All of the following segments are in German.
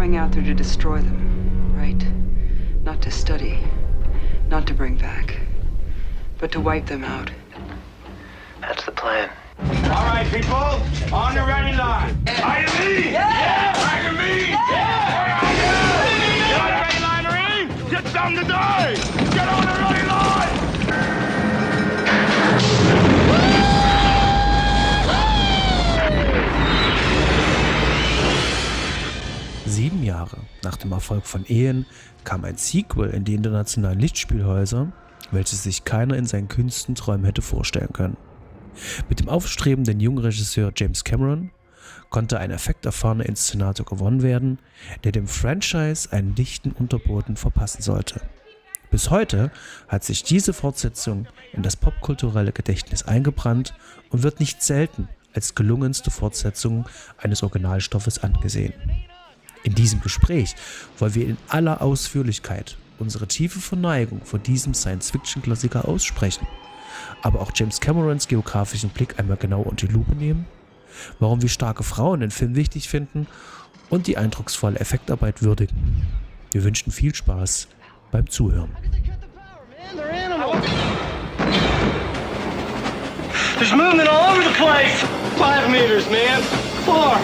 going out there to destroy them, right? Not to study, not to bring back, but to wipe them out. That's the plan. All right, people, on the ready line. Are you me? Yeah! Are you me? Yeah! Are you? Get on the ready line, Marine! Get something to do! Get on the ready line! 7 Jahre nach dem Erfolg von Ehen kam ein Sequel in die internationalen Lichtspielhäuser, welches sich keiner in seinen kühnsten Träumen hätte vorstellen können. Mit dem aufstrebenden jungen Regisseur James Cameron konnte ein effekterfahrener Inszenator gewonnen werden, der dem Franchise einen dichten Unterboden verpassen sollte. Bis heute hat sich diese Fortsetzung in das popkulturelle Gedächtnis eingebrannt und wird nicht selten als gelungenste Fortsetzung eines Originalstoffes angesehen. In diesem Gespräch wollen wir in aller Ausführlichkeit unsere tiefe Verneigung vor diesem Science-Fiction-Klassiker aussprechen, aber auch James Camerons geografischen Blick einmal genau unter die Lupe nehmen, warum wir starke Frauen in Filmen wichtig finden und die eindrucksvolle Effektarbeit würdigen. Wir wünschen viel Spaß beim Zuhören. There's movement all over the place! 5 meters, man! 4!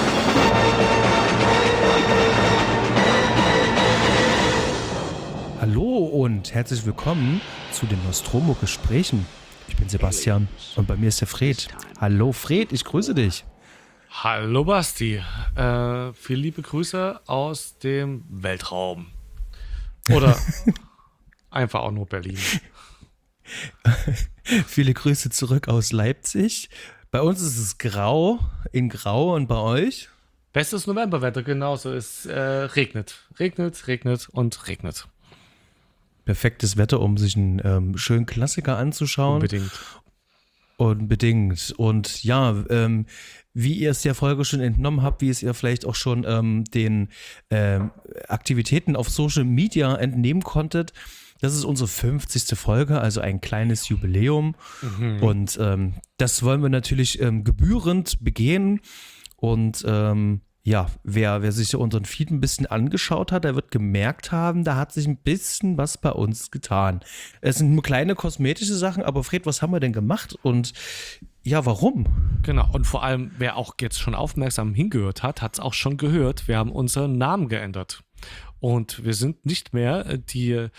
Hallo und herzlich willkommen zu den Nostromo-Gesprächen. Ich bin Sebastian und bei mir ist der Fred. Hallo Fred, ich grüße dich. Hallo Basti, viele liebe Grüße aus dem Weltraum. Oder einfach auch nur Berlin. Viele Grüße zurück aus Leipzig. Bei uns ist es grau, in grau und bei euch? Bestes Novemberwetter, genauso. Es regnet und regnet. Perfektes Wetter, um sich einen schönen Klassiker anzuschauen. Unbedingt. Und ja, wie ihr es der Folge schon entnommen habt, wie es ihr vielleicht auch schon den Aktivitäten auf Social Media entnehmen konntet, das ist unsere 50. Folge, also ein kleines Jubiläum. Mhm. Und das wollen wir natürlich gebührend begehen. Und ja, wer sich unseren Feed ein bisschen angeschaut hat, der wird gemerkt haben, da hat sich ein bisschen was bei uns getan. Es sind nur kleine kosmetische Sachen, aber Fred, was haben wir denn gemacht und ja, warum? Genau, und vor allem, wer auch jetzt schon aufmerksam hingehört hat, hat es auch schon gehört, wir haben unseren Namen geändert. Und wir sind nicht mehr die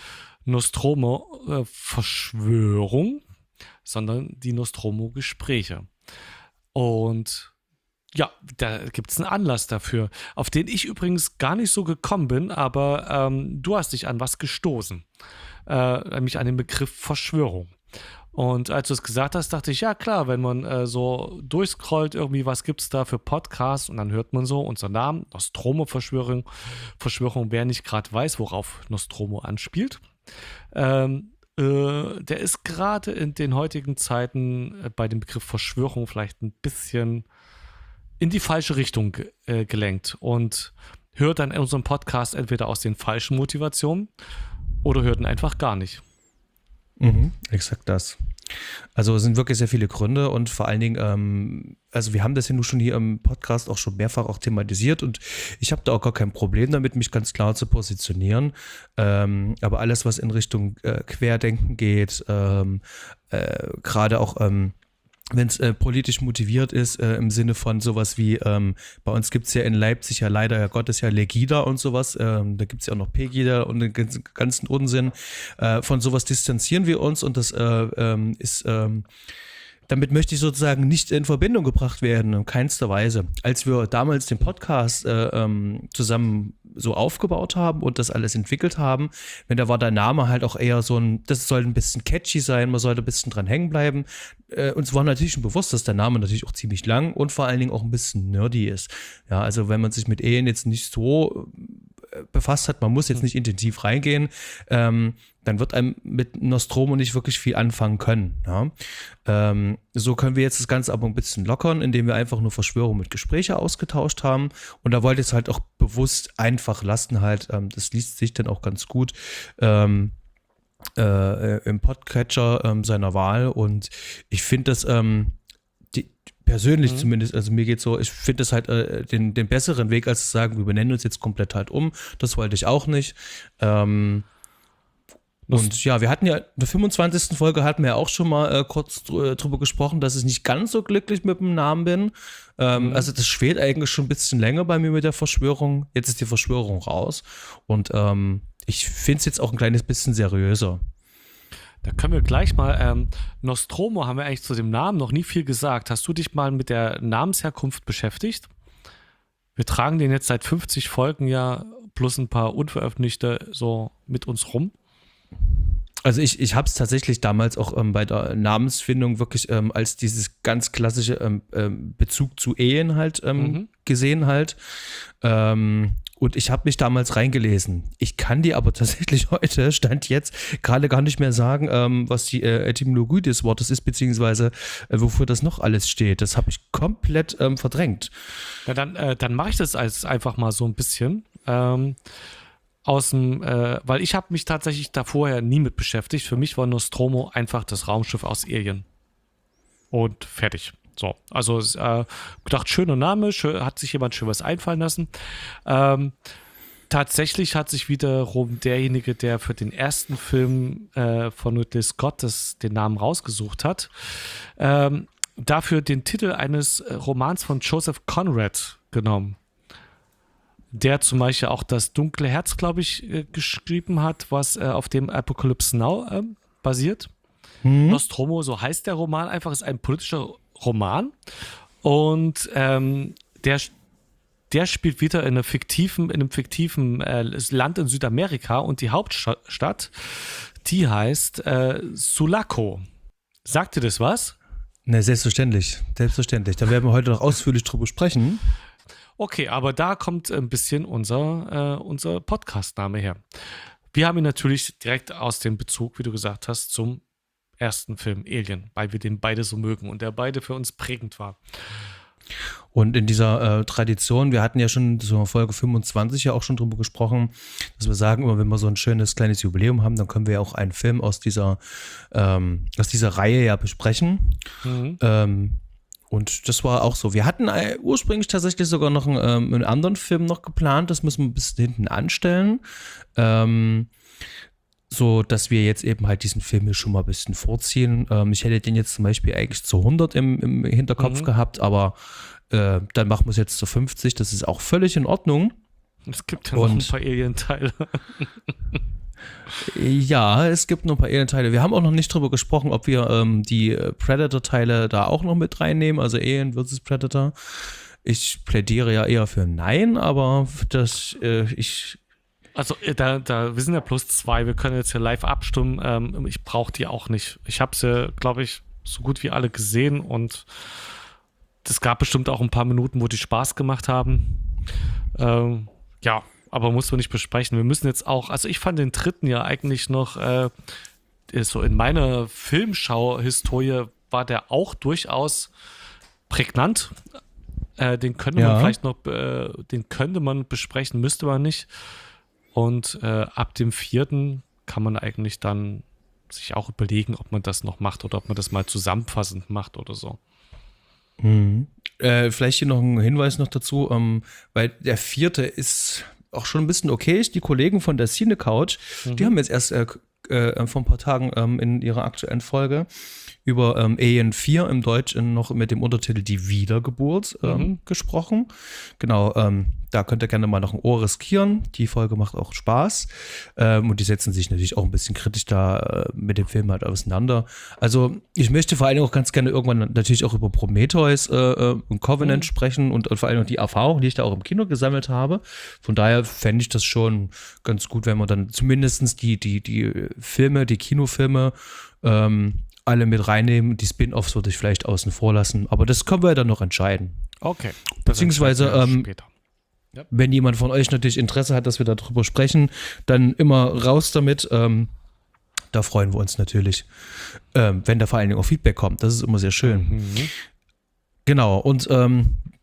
Nostromo-Verschwörung, sondern die Nostromo-Gespräche. Und ja, da gibt es einen Anlass dafür, auf den ich übrigens gar nicht so gekommen bin, aber du hast dich an was gestoßen, nämlich an den Begriff Verschwörung. Und als du es gesagt hast, dachte ich, ja klar, wenn man so durchscrollt, irgendwie, was gibt es da für Podcasts und dann hört man so unser Namen, Nostromo-Verschwörung, wer nicht gerade weiß, worauf Nostromo anspielt. Der ist gerade in den heutigen Zeiten bei dem Begriff Verschwörung vielleicht ein bisschen in die falsche Richtung gelenkt und hört dann in unserem Podcast entweder aus den falschen Motivationen oder hört ihn einfach gar nicht. Mhm, exakt das. Also es sind wirklich sehr viele Gründe und vor allen Dingen, also wir haben das ja nun schon hier im Podcast auch schon mehrfach auch thematisiert und ich habe da auch gar kein Problem damit, mich ganz klar zu positionieren. Aber alles, was in Richtung Querdenken geht, gerade auch wenn es politisch motiviert ist, im Sinne von sowas wie, bei uns gibt es ja in Leipzig ja leider, ja Gottes ja Legida und sowas, da gibt es ja auch noch Pegida und den ganzen Unsinn, von sowas distanzieren wir uns und das ist, damit möchte ich sozusagen nicht in Verbindung gebracht werden, in keinster Weise. Als wir damals den Podcast zusammen so aufgebaut haben und das alles entwickelt haben, da war der Name halt auch eher so das soll ein bisschen catchy sein, man sollte ein bisschen dran hängen bleiben. Uns war natürlich schon bewusst, dass der Name natürlich auch ziemlich lang und vor allen Dingen auch ein bisschen nerdy ist. Ja, also wenn man sich mit Ehen jetzt nicht so befasst hat, man muss jetzt nicht intensiv reingehen, dann wird einem mit Nostromo nicht wirklich viel anfangen können. Ja? So können wir jetzt das Ganze aber ein bisschen lockern, indem wir einfach nur Verschwörung mit Gespräche ausgetauscht haben. Und da wollte ich es halt auch bewusst einfach lassen halt. Das liest sich dann auch ganz gut im Podcatcher seiner Wahl. Und ich finde das persönlich zumindest, also mir geht's so, ich finde es halt den besseren Weg, als zu sagen, wir benennen uns jetzt komplett halt um. Das wollte ich auch nicht. Und ja, wir hatten ja in der 25. Folge hatten wir ja auch schon mal kurz drüber gesprochen, dass ich nicht ganz so glücklich mit dem Namen bin. Also das schwelt eigentlich schon ein bisschen länger bei mir mit der Verschwörung. Jetzt ist die Verschwörung raus. Und ich finde es jetzt auch ein kleines bisschen seriöser. Da können wir gleich mal, Nostromo haben wir eigentlich zu dem Namen noch nie viel gesagt. Hast du dich mal mit der Namensherkunft beschäftigt? Wir tragen den jetzt seit 50 Folgen ja plus ein paar unveröffentlichte so mit uns rum. Also ich habe es tatsächlich damals auch bei der Namensfindung wirklich als dieses ganz klassische Bezug zu Ehen halt gesehen halt. Und ich habe mich damals reingelesen. Ich kann dir aber tatsächlich heute, Stand jetzt, gerade gar nicht mehr sagen, was die Etymologie des Wortes ist, beziehungsweise wofür das noch alles steht. Das habe ich komplett verdrängt. Ja, dann mache ich das einfach mal so ein bisschen. Weil ich habe mich tatsächlich da vorher nie mit beschäftigt. Für mich war Nostromo einfach das Raumschiff aus Alien. Und fertig. So, also gedacht, schöner Name, hat sich jemand schön was einfallen lassen. Tatsächlich hat sich wiederum derjenige, der für den ersten Film von Ridley Scott den Namen rausgesucht hat, dafür den Titel eines Romans von Joseph Conrad genommen. Der zum Beispiel auch das Dunkle Herz, glaube ich, geschrieben hat, was auf dem Apocalypse Now basiert. Nostromo, so heißt der Roman einfach, ist ein politischer Roman. Und der spielt wieder in einem fiktiven Land in Südamerika und die Hauptstadt, die heißt Sulaco. Sagt dir das was? Ne, selbstverständlich. Da werden wir heute noch ausführlich drüber sprechen. Okay, aber da kommt ein bisschen unser Podcast-Name her. Wir haben ihn natürlich direkt aus dem Bezug, wie du gesagt hast, zum ersten Film Alien, weil wir den beide so mögen und der beide für uns prägend war. Und in dieser Tradition, wir hatten ja schon so Folge 25 ja auch schon drüber gesprochen, dass wir sagen, immer wenn wir so ein schönes kleines Jubiläum haben, dann können wir ja auch einen Film aus dieser Reihe ja besprechen. Und das war auch so. Wir hatten ursprünglich tatsächlich sogar noch einen anderen Film noch geplant. Das müssen wir bis hinten anstellen. So, dass wir jetzt eben halt diesen Film hier schon mal ein bisschen vorziehen. Ich hätte den jetzt zum Beispiel eigentlich zu 100 im Hinterkopf gehabt, aber dann machen wir es jetzt zu 50. Das ist auch völlig in Ordnung. Es gibt ja noch ein paar Alien-Teile. Ja, es gibt noch ein paar Alien-Teile. Wir haben auch noch nicht drüber gesprochen, ob wir die Predator-Teile da auch noch mit reinnehmen, also Alien vs. Predator. Ich plädiere ja eher für Nein, aber Also wir sind ja plus 2, wir können jetzt hier live abstimmen. Ich brauche die auch nicht. Ich habe sie, glaube ich, so gut wie alle gesehen und es gab bestimmt auch ein paar Minuten, wo die Spaß gemacht haben. Ja, aber muss man nicht besprechen. Wir müssen jetzt auch, also ich fand den dritten ja eigentlich noch, so in meiner Filmschau-Historie war der auch durchaus prägnant. Den könnte man vielleicht noch, den könnte man besprechen, müsste man nicht. Und ab dem 4. kann man eigentlich dann sich auch überlegen, ob man das noch macht oder ob man das mal zusammenfassend macht oder so. Vielleicht hier noch ein Hinweis noch dazu, weil der 4. ist auch schon ein bisschen okay. Die Kollegen von der Cine Couch, die haben jetzt erst vor ein paar Tagen in ihrer aktuellen Folge über Alien 4 im Deutschen noch mit dem Untertitel Die Wiedergeburt gesprochen. Genau, da könnt ihr gerne mal noch ein Ohr riskieren. Die Folge macht auch Spaß. Und die setzen sich natürlich auch ein bisschen kritisch da mit dem Film halt auseinander. Also ich möchte vor allem auch ganz gerne irgendwann natürlich auch über Prometheus und Covenant sprechen und vor allem auch die Erfahrung, die ich da auch im Kino gesammelt habe. Von daher fände ich das schon ganz gut, wenn man dann zumindest die Filme, die Kinofilme alle mit reinnehmen. Die Spin-Offs würde ich vielleicht außen vor lassen. Aber das können wir ja dann noch entscheiden. Okay. Beziehungsweise, später. Ja. Wenn jemand von euch natürlich Interesse hat, dass wir darüber sprechen, dann immer raus damit. Da freuen wir uns natürlich, wenn da vor allen Dingen auch Feedback kommt. Das ist immer sehr schön. Genau. Und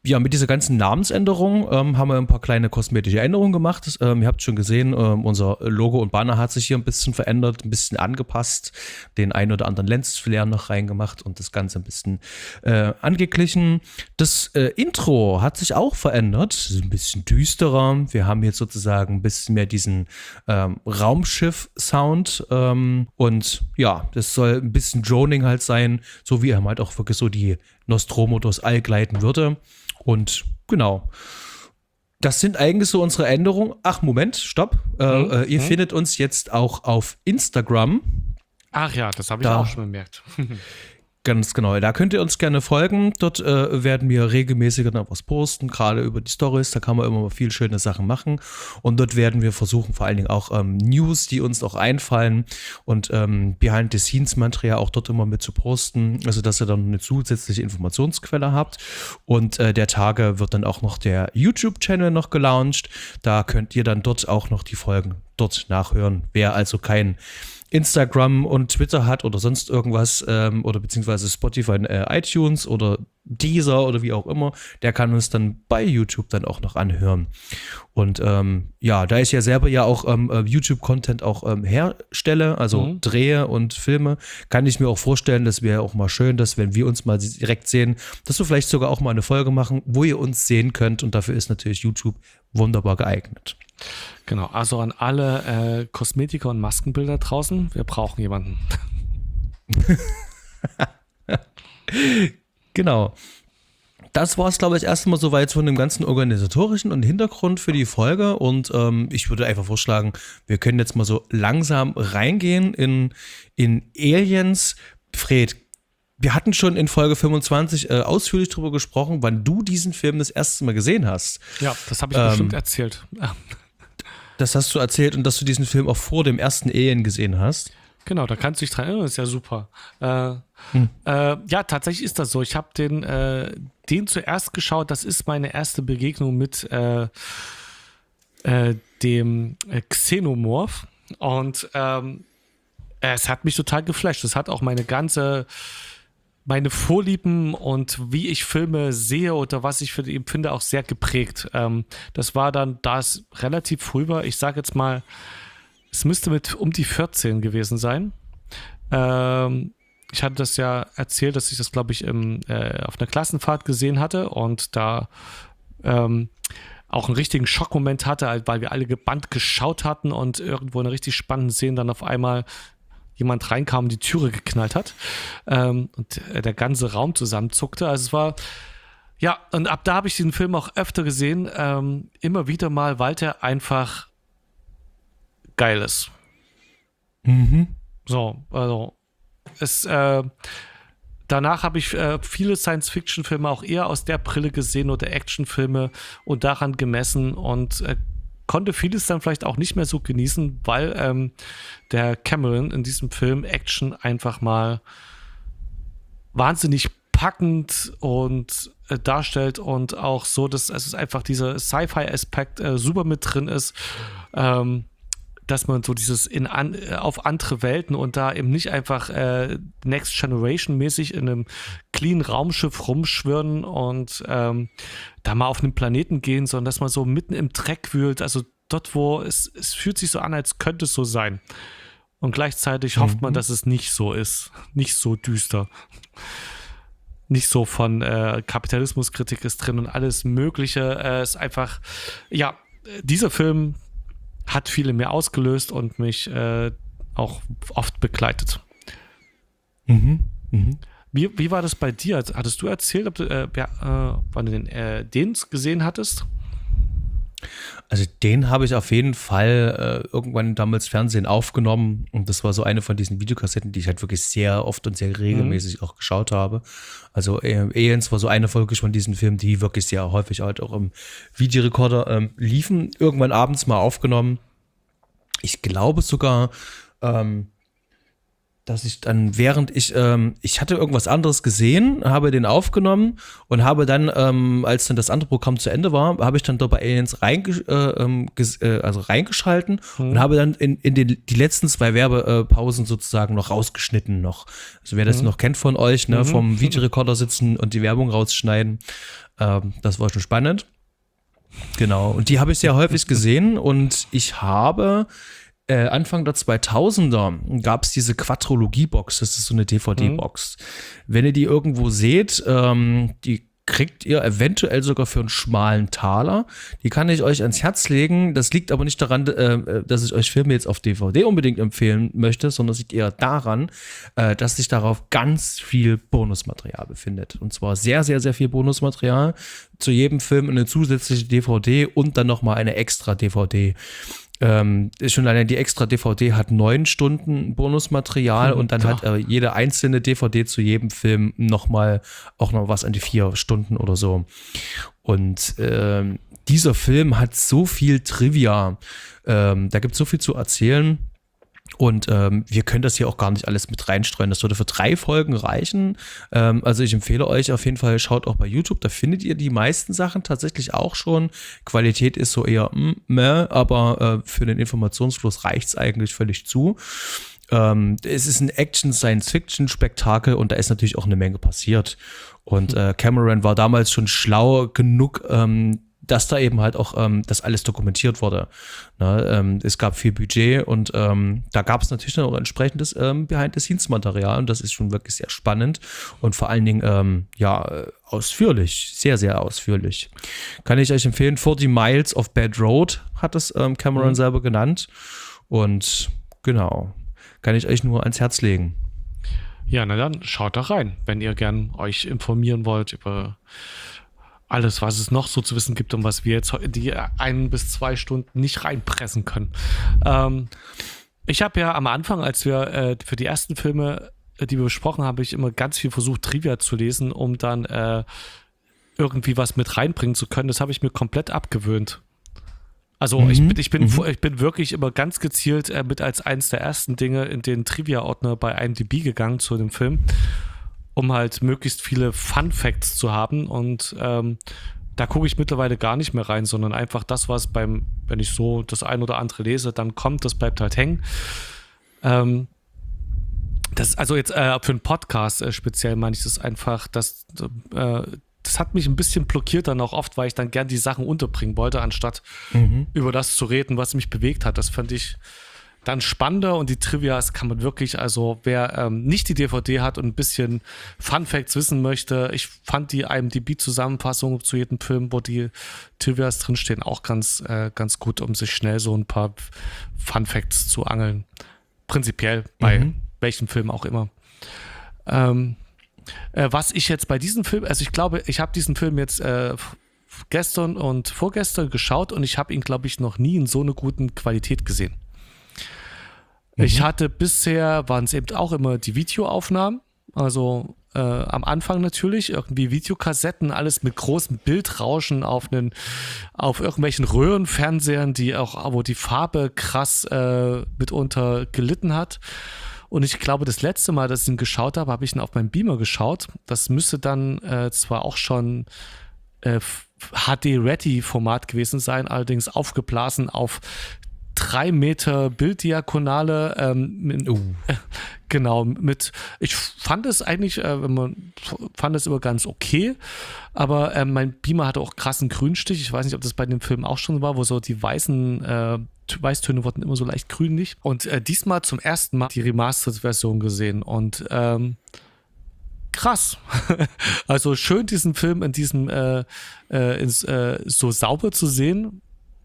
Ja, mit dieser ganzen Namensänderung haben wir ein paar kleine kosmetische Änderungen gemacht. Ihr habt schon gesehen, unser Logo und Banner hat sich hier ein bisschen verändert, ein bisschen angepasst, den ein oder anderen Lensflare noch reingemacht und das Ganze ein bisschen angeglichen. Das Intro hat sich auch verändert, ist ein bisschen düsterer. Wir haben jetzt sozusagen ein bisschen mehr diesen Raumschiff-Sound und ja, das soll ein bisschen Droning halt sein, so wie er halt auch wirklich so die Nostromo durchs All gleiten würde. Und genau, das sind eigentlich so unsere Änderungen. Ach, Moment, stopp. Ihr findet uns jetzt auch auf Instagram. Ach ja, das habe ich auch schon bemerkt. Ganz genau, da könnt ihr uns gerne folgen. Dort werden wir regelmäßig noch was posten, gerade über die Stories. Da kann man immer mal viel schöne Sachen machen. Und dort werden wir versuchen, vor allen Dingen auch News, die uns auch einfallen und Behind-the-Scenes-Material auch dort immer mit zu posten. Also, dass ihr dann eine zusätzliche Informationsquelle habt. Und der Tage wird dann auch noch der YouTube-Channel noch gelauncht. Da könnt ihr dann dort auch noch die Folgen dort nachhören. Wer also kein Instagram und Twitter hat oder sonst irgendwas oder beziehungsweise Spotify, iTunes oder Deezer oder wie auch immer, der kann uns dann bei YouTube dann auch noch anhören. Und ja, da ich ja selber ja auch YouTube-Content auch herstelle, also drehe und filme, kann ich mir auch vorstellen, das wäre auch mal schön, dass wenn wir uns mal direkt sehen, dass wir vielleicht sogar auch mal eine Folge machen, wo ihr uns sehen könnt und dafür ist natürlich YouTube wunderbar geeignet. Genau, also an alle Kosmetiker und Maskenbilder draußen, wir brauchen jemanden. Genau. Das war es, glaube ich, erstmal soweit von dem ganzen organisatorischen und Hintergrund für die Folge. Und ich würde einfach vorschlagen, wir können jetzt mal so langsam reingehen in Aliens. Fred, wir hatten schon in Folge 25 ausführlich darüber gesprochen, wann du diesen Film das erste Mal gesehen hast. Ja, das habe ich bestimmt erzählt. Das hast du erzählt und dass du diesen Film auch vor dem ersten Alien gesehen hast. Genau, da kannst du dich dran erinnern, das ist ja super. Ja, tatsächlich ist das so. Ich habe den zuerst geschaut, das ist meine erste Begegnung mit dem Xenomorph und es hat mich total geflasht. Es hat auch meine Vorlieben und wie ich Filme sehe oder was ich für die empfinde, auch sehr geprägt. Das war dann, da es relativ früh war, ich sage jetzt mal, es müsste mit um die 14 gewesen sein. Ich hatte das ja erzählt, dass ich das, glaube ich, auf einer Klassenfahrt gesehen hatte und da auch einen richtigen Schockmoment hatte, weil wir alle gebannt geschaut hatten und irgendwo in einer richtig spannenden Szene dann auf einmal jemand reinkam und die Türe geknallt hat und der ganze Raum zusammenzuckte. Also es war, ja, und ab da habe ich diesen Film auch öfter gesehen, immer wieder mal, weil der einfach geil ist. So, also danach habe ich viele Science-Fiction-Filme auch eher aus der Brille gesehen oder Actionfilme und daran gemessen und konnte vieles dann vielleicht auch nicht mehr so genießen, weil der Cameron in diesem Film Action einfach mal wahnsinnig packend und darstellt und auch so, dass es einfach dieser Sci-Fi-Aspekt super mit drin ist, dass man so dieses auf andere Welten und da eben nicht einfach Next Generation mäßig in einem clean Raumschiff rumschwirren und da mal auf einen Planeten gehen, sondern dass man so mitten im Dreck wühlt, also dort, wo es fühlt sich so an, als könnte es so sein. Und gleichzeitig hofft man, dass es nicht so ist, nicht so düster. Nicht so von Kapitalismuskritik ist drin und alles Mögliche. Ist einfach, ja, dieser Film hat viele mehr ausgelöst und mich auch oft begleitet. Wie war das bei dir? Hattest du erzählt, ob du, wann du den gesehen hattest? Also den habe ich auf jeden Fall irgendwann damals Fernsehen aufgenommen und das war so eine von diesen Videokassetten, die ich halt wirklich sehr oft und sehr regelmäßig auch geschaut habe. Also Aliens war so eine Folge von diesen Filmen, die wirklich sehr häufig halt auch im Videorekorder liefen, irgendwann abends mal aufgenommen. Ich glaube sogar, dass ich dann, während ich hatte irgendwas anderes gesehen, habe den aufgenommen und habe dann, als dann das andere Programm zu Ende war, habe ich dann dort bei Aliens reingeschalten und habe dann in die letzten 2 Werbepausen sozusagen noch rausgeschnitten noch. Also wer das noch kennt von euch, ne, vom Videorekorder sitzen und die Werbung rausschneiden, das war schon spannend. Genau, und die habe ich sehr häufig gesehen und ich habe Anfang der 2000er gab es diese Quadrologie-Box, das ist so eine DVD-Box. Wenn ihr die irgendwo seht, die kriegt ihr eventuell sogar für einen schmalen Taler. Die kann ich euch ans Herz legen. Das liegt aber nicht daran, dass ich euch Filme jetzt auf DVD unbedingt empfehlen möchte, sondern es liegt eher daran, dass sich darauf ganz viel Bonusmaterial befindet. Und zwar sehr, sehr, sehr viel Bonusmaterial. Zu jedem Film eine zusätzliche DVD und dann nochmal eine extra DVD. Schon allein die extra DVD hat 9 Stunden Bonusmaterial und dann hat jede einzelne DVD zu jedem Film nochmal auch noch was an die 4 Stunden oder so. Und dieser Film hat so viel Trivia, da gibt es so viel zu erzählen. Und wir können das hier auch gar nicht alles mit reinstreuen. Das würde für 3 Folgen reichen. Also ich empfehle euch auf jeden Fall, schaut auch bei YouTube. Da findet ihr die meisten Sachen tatsächlich auch schon. Qualität ist so eher aber für den Informationsfluss reicht es eigentlich völlig zu. Es ist ein Action-Science-Fiction-Spektakel und da ist natürlich auch eine Menge passiert. Und Cameron war damals schon schlau genug, dass da eben halt auch das alles dokumentiert wurde. Ne? Es gab viel Budget und da gab es natürlich dann auch entsprechendes Behind-the-Scenes-Material und das ist schon wirklich sehr spannend und vor allen Dingen ausführlich, sehr, sehr ausführlich. Kann ich euch empfehlen, 40 Miles of Bad Road hat es Cameron selber genannt und genau, kann ich euch nur ans Herz legen. Ja, na dann schaut da rein, wenn ihr gern euch informieren wollt über alles, was es noch so zu wissen gibt und was wir jetzt die 1 bis 2 Stunden nicht reinpressen können. Ich habe ja am Anfang, als wir für die ersten Filme, die wir besprochen haben, habe ich immer ganz viel versucht, Trivia zu lesen, um dann irgendwie was mit reinbringen zu können. Das habe ich mir komplett abgewöhnt. Also ich bin wirklich immer ganz gezielt mit als eins der ersten Dinge in den Trivia-Ordner bei IMDb gegangen zu dem Film, um halt möglichst viele Fun Facts zu haben und da gucke ich mittlerweile gar nicht mehr rein, sondern einfach das, was wenn ich so das ein oder andere lese, dann kommt, das bleibt halt hängen. Das also jetzt für einen Podcast speziell meine ich das einfach, das hat mich ein bisschen blockiert dann auch oft, weil ich dann gern die Sachen unterbringen wollte, anstatt über das zu reden, was mich bewegt hat. Das fand ich dann spannender und die Trivias kann man wirklich, also wer nicht die DVD hat und ein bisschen Fun Facts wissen möchte, ich fand die IMDb-Zusammenfassung zu jedem Film, wo die Trivias drinstehen, auch ganz gut, um sich schnell so ein paar Fun Facts zu angeln. Prinzipiell bei welchem Film auch immer. Was ich jetzt bei diesem Film, also ich glaube, ich habe diesen Film jetzt gestern und vorgestern geschaut und ich habe ihn, glaube ich, noch nie in so einer guten Qualität gesehen. Ich hatte bisher, waren es eben auch immer die Videoaufnahmen, also am Anfang natürlich, irgendwie Videokassetten, alles mit großem Bildrauschen auf irgendwelchen Röhrenfernsehern, wo die Farbe krass mitunter gelitten hat. Und ich glaube, das letzte Mal, dass ich ihn geschaut habe, habe ich ihn auf meinem Beamer geschaut. Das müsste dann zwar auch schon HD-Ready-Format gewesen sein, allerdings aufgeblasen auf 3 Meter Bilddiagonale. Genau, ich fand es eigentlich, fand es immer ganz okay, aber mein Beamer hatte auch krassen Grünstich. Ich weiß nicht, ob das bei dem Film auch schon war, wo so die Weißtöne wurden immer so leicht grünlich. Und diesmal zum ersten Mal die Remastered-Version gesehen und krass. Also schön, diesen Film in diesem so sauber zu sehen.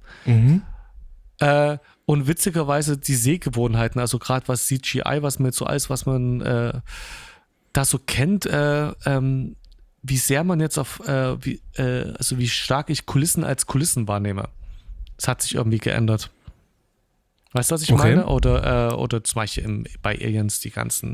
Und witzigerweise die Sehgewohnheiten, also gerade was CGI, was man jetzt so alles, was man da so kennt, wie sehr man jetzt wie stark ich Kulissen als Kulissen wahrnehme. Das hat sich irgendwie geändert. Weißt du, was ich meine? Oder zum Beispiel bei Aliens die ganzen,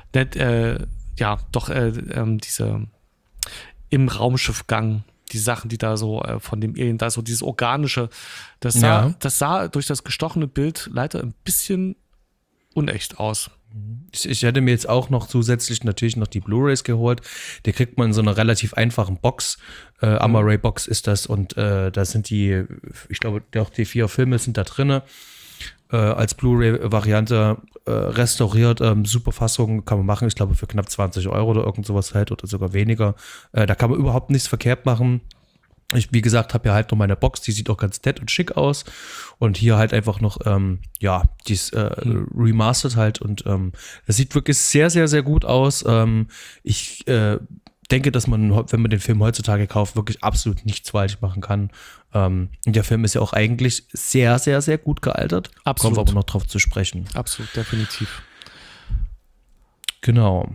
diese im Raumschiffgang, die Sachen, die da so von dem Alien, da so dieses Organische, das sah durch das gestochene Bild leider ein bisschen unecht aus. Ich hätte mir jetzt auch noch zusätzlich natürlich noch die Blu-rays geholt. Die kriegt man in so einer relativ einfachen Box. Amaray-Box ist das. Und da sind ich glaube, auch die 4 Filme sind da drin. Als Blu-ray-Variante restauriert. Super Fassung kann man machen. Ich glaube, für knapp 20 € oder irgend sowas halt oder sogar weniger. Da kann man überhaupt nichts verkehrt machen. Ich, wie gesagt, habe ja halt noch meine Box, die sieht auch ganz nett und schick aus. Und hier halt einfach noch, dies remastered halt. Und das sieht wirklich sehr, sehr, sehr gut aus. Ich denke, dass man, wenn man den Film heutzutage kauft, wirklich absolut nichts falsch machen kann. Und der Film ist ja auch eigentlich sehr, sehr, sehr gut gealtert. Absolut. Kommen wir aber noch drauf zu sprechen. Absolut, definitiv. Genau.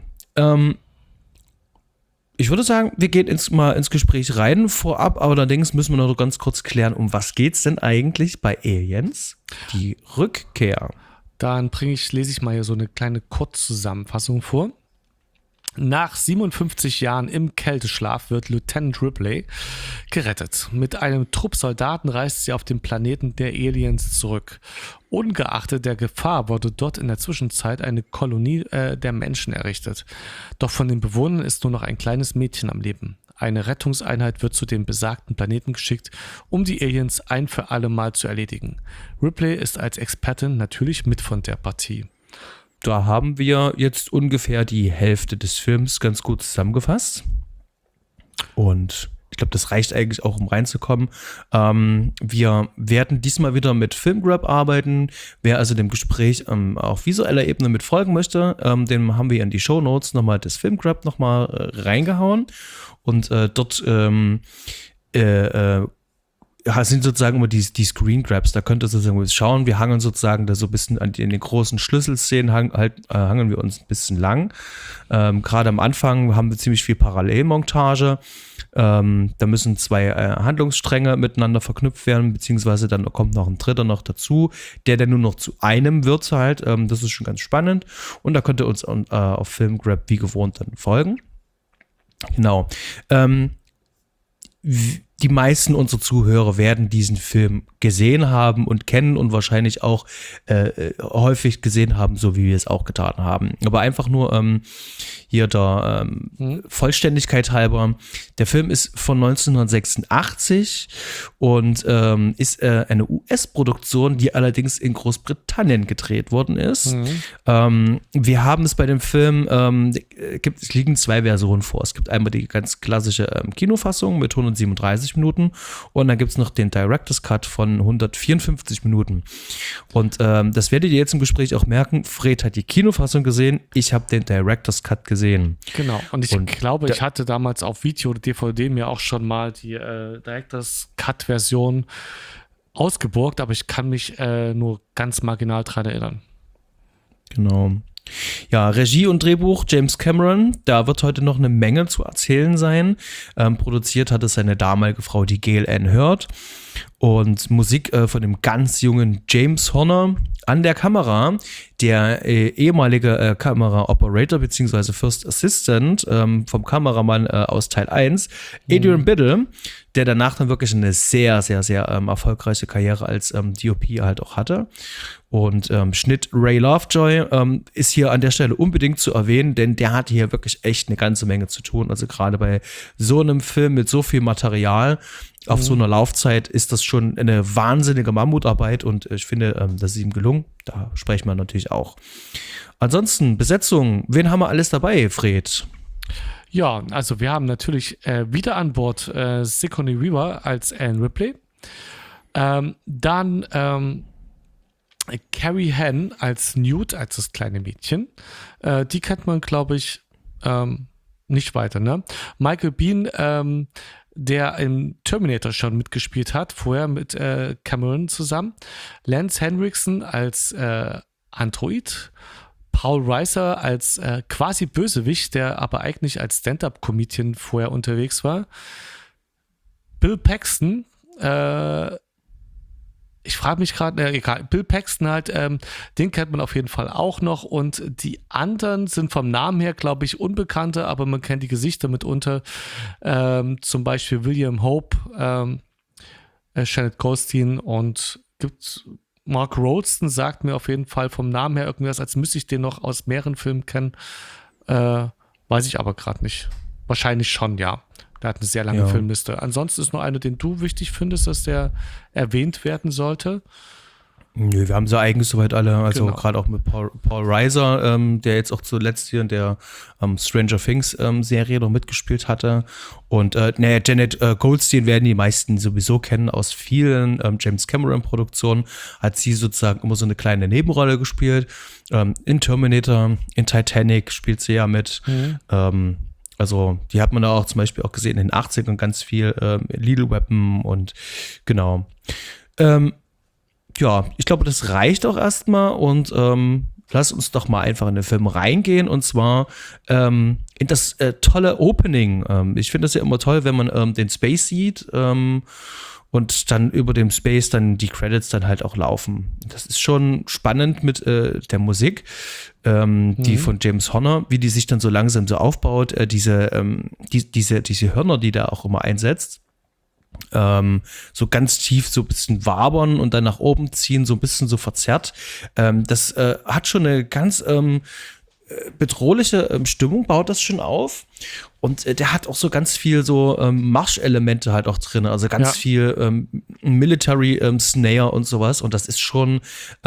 Ich würde sagen, wir gehen mal ins Gespräch rein. Vorab allerdings müssen wir noch ganz kurz klären, um was geht's denn eigentlich bei Aliens? Die Rückkehr. Dann lese ich mal hier so eine kleine Kurzzusammenfassung vor. Nach 57 Jahren im Kälteschlaf wird Lieutenant Ripley gerettet. Mit einem Trupp Soldaten reist sie auf den Planeten der Aliens zurück. Ungeachtet der Gefahr wurde dort in der Zwischenzeit eine Kolonie der Menschen errichtet. Doch von den Bewohnern ist nur noch ein kleines Mädchen am Leben. Eine Rettungseinheit wird zu dem besagten Planeten geschickt, um die Aliens ein für alle Mal zu erledigen. Ripley ist als Expertin natürlich mit von der Partie. Da haben wir jetzt ungefähr die Hälfte des Films ganz gut zusammengefasst. Und ich glaube, das reicht eigentlich auch, um reinzukommen. Wir werden diesmal wieder mit Filmgrab arbeiten. Wer also dem Gespräch auf visueller Ebene mit folgen möchte, dem haben wir in die Shownotes nochmal das Filmgrab nochmal reingehauen. Und dort sind sozusagen immer die Screen Grabs, da könnt ihr sozusagen schauen, wir hangeln sozusagen da so ein bisschen in den großen Schlüsselszenen, hangeln wir uns ein bisschen lang. Gerade am Anfang haben wir ziemlich viel Parallelmontage, da müssen 2 Handlungsstränge miteinander verknüpft werden, beziehungsweise dann kommt noch ein dritter noch dazu, der dann nur noch zu einem wird halt, das ist schon ganz spannend und da könnt ihr uns auf Filmgrab wie gewohnt dann folgen. Genau. Die meisten unserer Zuhörer werden diesen Film gesehen haben und kennen und wahrscheinlich auch häufig gesehen haben, so wie wir es auch getan haben. Aber einfach nur hier der Vollständigkeit halber. Der Film ist von 1986 und ist eine US-Produktion, die allerdings in Großbritannien gedreht worden ist. Wir haben es bei dem Film, es liegen 2 Versionen vor. Es gibt einmal die ganz klassische Kinofassung mit 137 Minuten und dann gibt es noch den Director's Cut von 154 Minuten. Und das werdet ihr jetzt im Gespräch auch merken, Fred hat die Kinofassung gesehen, ich habe den Director's Cut gesehen. Genau, und ich glaube, ich hatte damals auf Video oder DVD mir auch schon mal die Director's Cut-Version ausgeborgt, aber ich kann mich nur ganz marginal dran erinnern. Genau. Ja, Regie und Drehbuch James Cameron, da wird heute noch eine Menge zu erzählen sein. Produziert hat es seine damalige Frau, die Gail Ann Hurd. Und Musik von dem ganz jungen James Horner. An der Kamera der ehemalige Kamera-Operator bzw. First Assistant vom Kameramann aus Teil 1, Adrian Biddle, der danach dann wirklich eine sehr, sehr, sehr erfolgreiche Karriere als DOP halt auch hatte. Und Schnitt Ray Lovejoy ist hier an der Stelle unbedingt zu erwähnen, denn der hat hier wirklich echt eine ganze Menge zu tun. Also gerade bei so einem Film mit so viel Material auf so einer Laufzeit ist das schon eine wahnsinnige Mammutarbeit und ich finde, das ist ihm gelungen. Da sprechen wir natürlich auch. Ansonsten, Besetzung, wen haben wir alles dabei, Fred? Ja, also wir haben natürlich wieder an Bord Sigourney Weaver als Anne Ripley. Dann Carrie Henn als Newt, als das kleine Mädchen. Die kennt man, glaube ich, nicht weiter, ne? Michael Biehn, der im Terminator schon mitgespielt hat, vorher mit Cameron zusammen. Lance Henriksen als Android. Paul Reiser als quasi Bösewicht, der aber eigentlich als Stand-Up-Comedian vorher unterwegs war. Bill Paxton, ich frage mich gerade, egal, Bill Paxton halt, den kennt man auf jeden Fall auch noch und die anderen sind vom Namen her, glaube ich, unbekannte, aber man kennt die Gesichter mitunter, zum Beispiel William Hope, Shannon Goldstein und gibt Mark Rolston sagt mir auf jeden Fall vom Namen her irgendwas, als müsste ich den noch aus mehreren Filmen kennen. Weiß ich aber gerade nicht. Wahrscheinlich schon, ja. Der hat eine sehr lange Filmliste. Ansonsten ist nur einer, den du wichtig findest, dass der erwähnt werden sollte. Nö, wir haben sie eigentlich soweit alle, also Genau. gerade auch mit Paul Reiser, der jetzt auch zuletzt hier in der Stranger Things Serie noch mitgespielt hatte. Und Janet Goldstein werden die meisten sowieso kennen aus vielen James Cameron Produktionen. Hat sie sozusagen immer so eine kleine Nebenrolle gespielt. In Terminator, in Titanic spielt sie ja mit. Also die hat man da auch zum Beispiel auch gesehen in den 80ern ganz viel, Lethal Weapon und genau. Ja, ich glaube, das reicht auch erstmal und lass uns doch mal einfach in den Film reingehen und zwar in das tolle Opening. Ich finde das ja immer toll, wenn man den Space sieht und dann über dem Space dann die Credits dann halt auch laufen. Das ist schon spannend mit der Musik, die von James Horner, wie die sich dann so langsam so aufbaut, diese Hörner, die da auch immer einsetzt. So ganz tief so ein bisschen wabern und dann nach oben ziehen, so ein bisschen so verzerrt. Das hat schon eine ganz bedrohliche Stimmung, baut das schon auf. Und der hat auch so ganz viel so Marschelemente halt auch drin, also ganz viel Military Snare und sowas. Und das ist schon,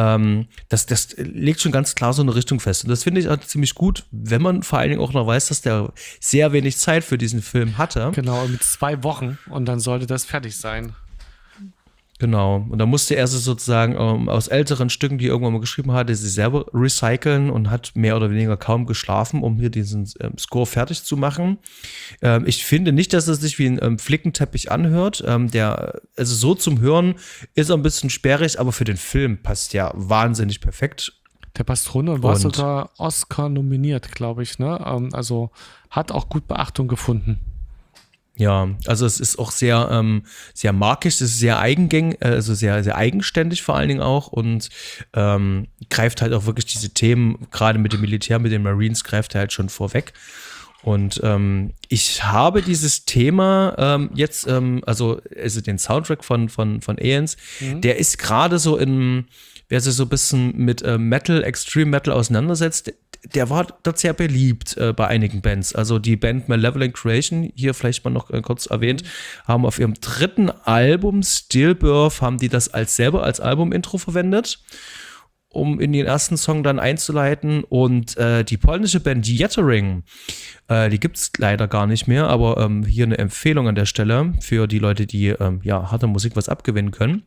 das legt schon ganz klar so eine Richtung fest. Und das finde ich halt ziemlich gut, wenn man vor allen Dingen auch noch weiß, dass der sehr wenig Zeit für diesen Film hatte. Genau, mit 2 Wochen und dann sollte das fertig sein. Genau. Und da musste er sie sozusagen aus älteren Stücken, die er irgendwann mal geschrieben hatte, sie selber recyceln und hat mehr oder weniger kaum geschlafen, um hier diesen Score fertig zu machen. Ich finde nicht, dass es sich wie ein Flickenteppich anhört. Also so zum Hören ist er ein bisschen sperrig, aber für den Film passt ja wahnsinnig perfekt. Der passt runter und war sogar Oscar nominiert, glaube ich, ne? Also hat auch gut Beachtung gefunden. Ja, also es ist auch sehr, sehr markisch, es ist sehr eigengängig, also sehr, sehr eigenständig vor allen Dingen auch und greift halt auch wirklich diese Themen, gerade mit dem Militär, mit den Marines, greift er halt schon vorweg. Und ich habe dieses Thema jetzt, also den Soundtrack von Aeons, der ist gerade so wer sich so ein bisschen mit Metal, Extreme Metal auseinandersetzt, der war dort sehr beliebt bei einigen Bands. Also die Band Malevolent Creation, hier vielleicht mal noch kurz erwähnt, haben auf ihrem 3. Album Stillbirth, haben die das selber als Album-Intro verwendet, um in den ersten Song dann einzuleiten. Und die polnische Band Jettering, die gibt es leider gar nicht mehr, aber hier eine Empfehlung an der Stelle für die Leute, die harte Musik was abgewinnen können.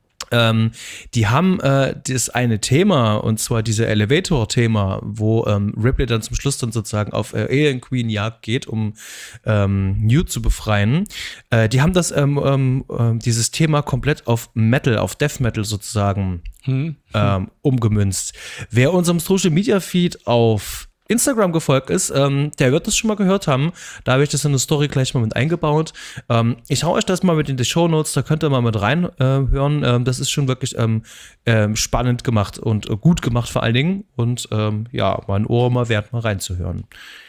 Die haben das eine Thema, und zwar diese Elevator-Thema, wo Ripley dann zum Schluss dann sozusagen auf Alien Queen Jagd geht, um Newt zu befreien. Die haben das dieses Thema komplett auf Metal, auf Death Metal sozusagen umgemünzt. Wer unserem Social Media Feed auf Instagram gefolgt ist, der wird das schon mal gehört haben. Da habe ich das in der Story gleich mal mit eingebaut. Ich hau euch das mal mit in die Shownotes, da könnt ihr mal mit reinhören. Das ist schon wirklich spannend gemacht und gut gemacht vor allen Dingen. Und mein Ohr mal wert, mal reinzuhören.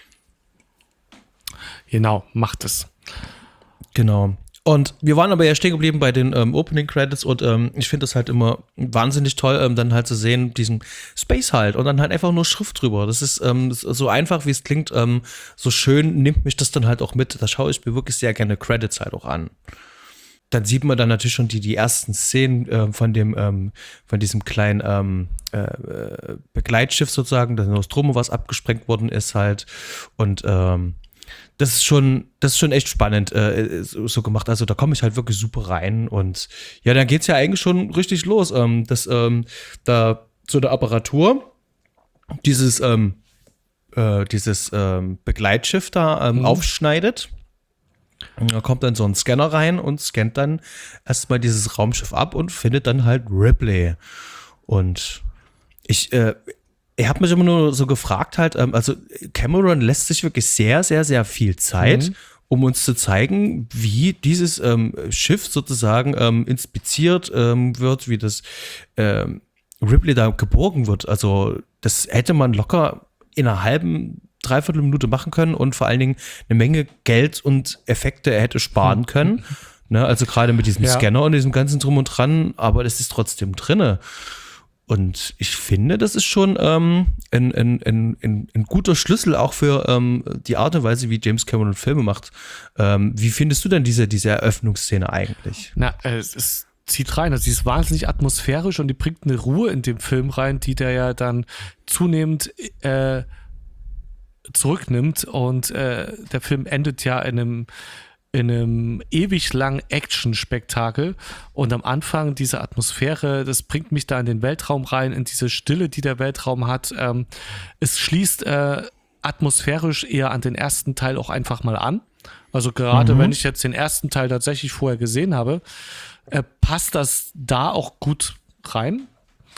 Genau, macht es. Genau. Und wir waren aber ja stehen geblieben bei den Opening Credits und ich finde das halt immer wahnsinnig toll, dann halt zu sehen, diesen Space halt und dann halt einfach nur Schrift drüber. Das ist so einfach, wie es klingt, so schön nimmt mich das dann halt auch mit. Da schaue ich mir wirklich sehr gerne Credits halt auch an. Dann sieht man dann natürlich schon die ersten Szenen von diesem kleinen Begleitschiff sozusagen, das Nostromo, was abgesprengt worden ist halt und das ist schon echt spannend so gemacht. Also da komme ich halt wirklich super rein und ja, dann geht's ja eigentlich schon richtig los. Da so eine Apparatur, dieses Begleitschiff da aufschneidet. Und da kommt dann so ein Scanner rein und scannt dann erstmal dieses Raumschiff ab und findet dann halt Ripley. Und ich habe mich immer nur so gefragt halt, also Cameron lässt sich wirklich sehr, sehr, sehr viel Zeit, um uns zu zeigen, wie dieses Schiff sozusagen inspiziert wird, wie das Ripley da geborgen wird. Also das hätte man locker in einer halben, dreiviertel Minute machen können und vor allen Dingen eine Menge Geld und Effekte er hätte sparen können. Ne? Also gerade mit diesem Scanner und diesem ganzen Drum und Dran, aber das ist trotzdem drinne. Und ich finde, das ist schon ein guter Schlüssel auch für die Art und Weise, wie James Cameron Filme macht. Wie findest du denn diese Eröffnungsszene eigentlich? Na, es zieht rein. Also sie ist wahnsinnig atmosphärisch und die bringt eine Ruhe in den Film rein, die der ja dann zunehmend zurücknimmt. Und der Film endet ja in einem ewig langen Action-Spektakel und am Anfang diese Atmosphäre, das bringt mich da in den Weltraum rein, in diese Stille, die der Weltraum hat. Es schließt atmosphärisch eher an den ersten Teil auch einfach mal an. Also gerade wenn ich jetzt den ersten Teil tatsächlich vorher gesehen habe, passt das da auch gut rein.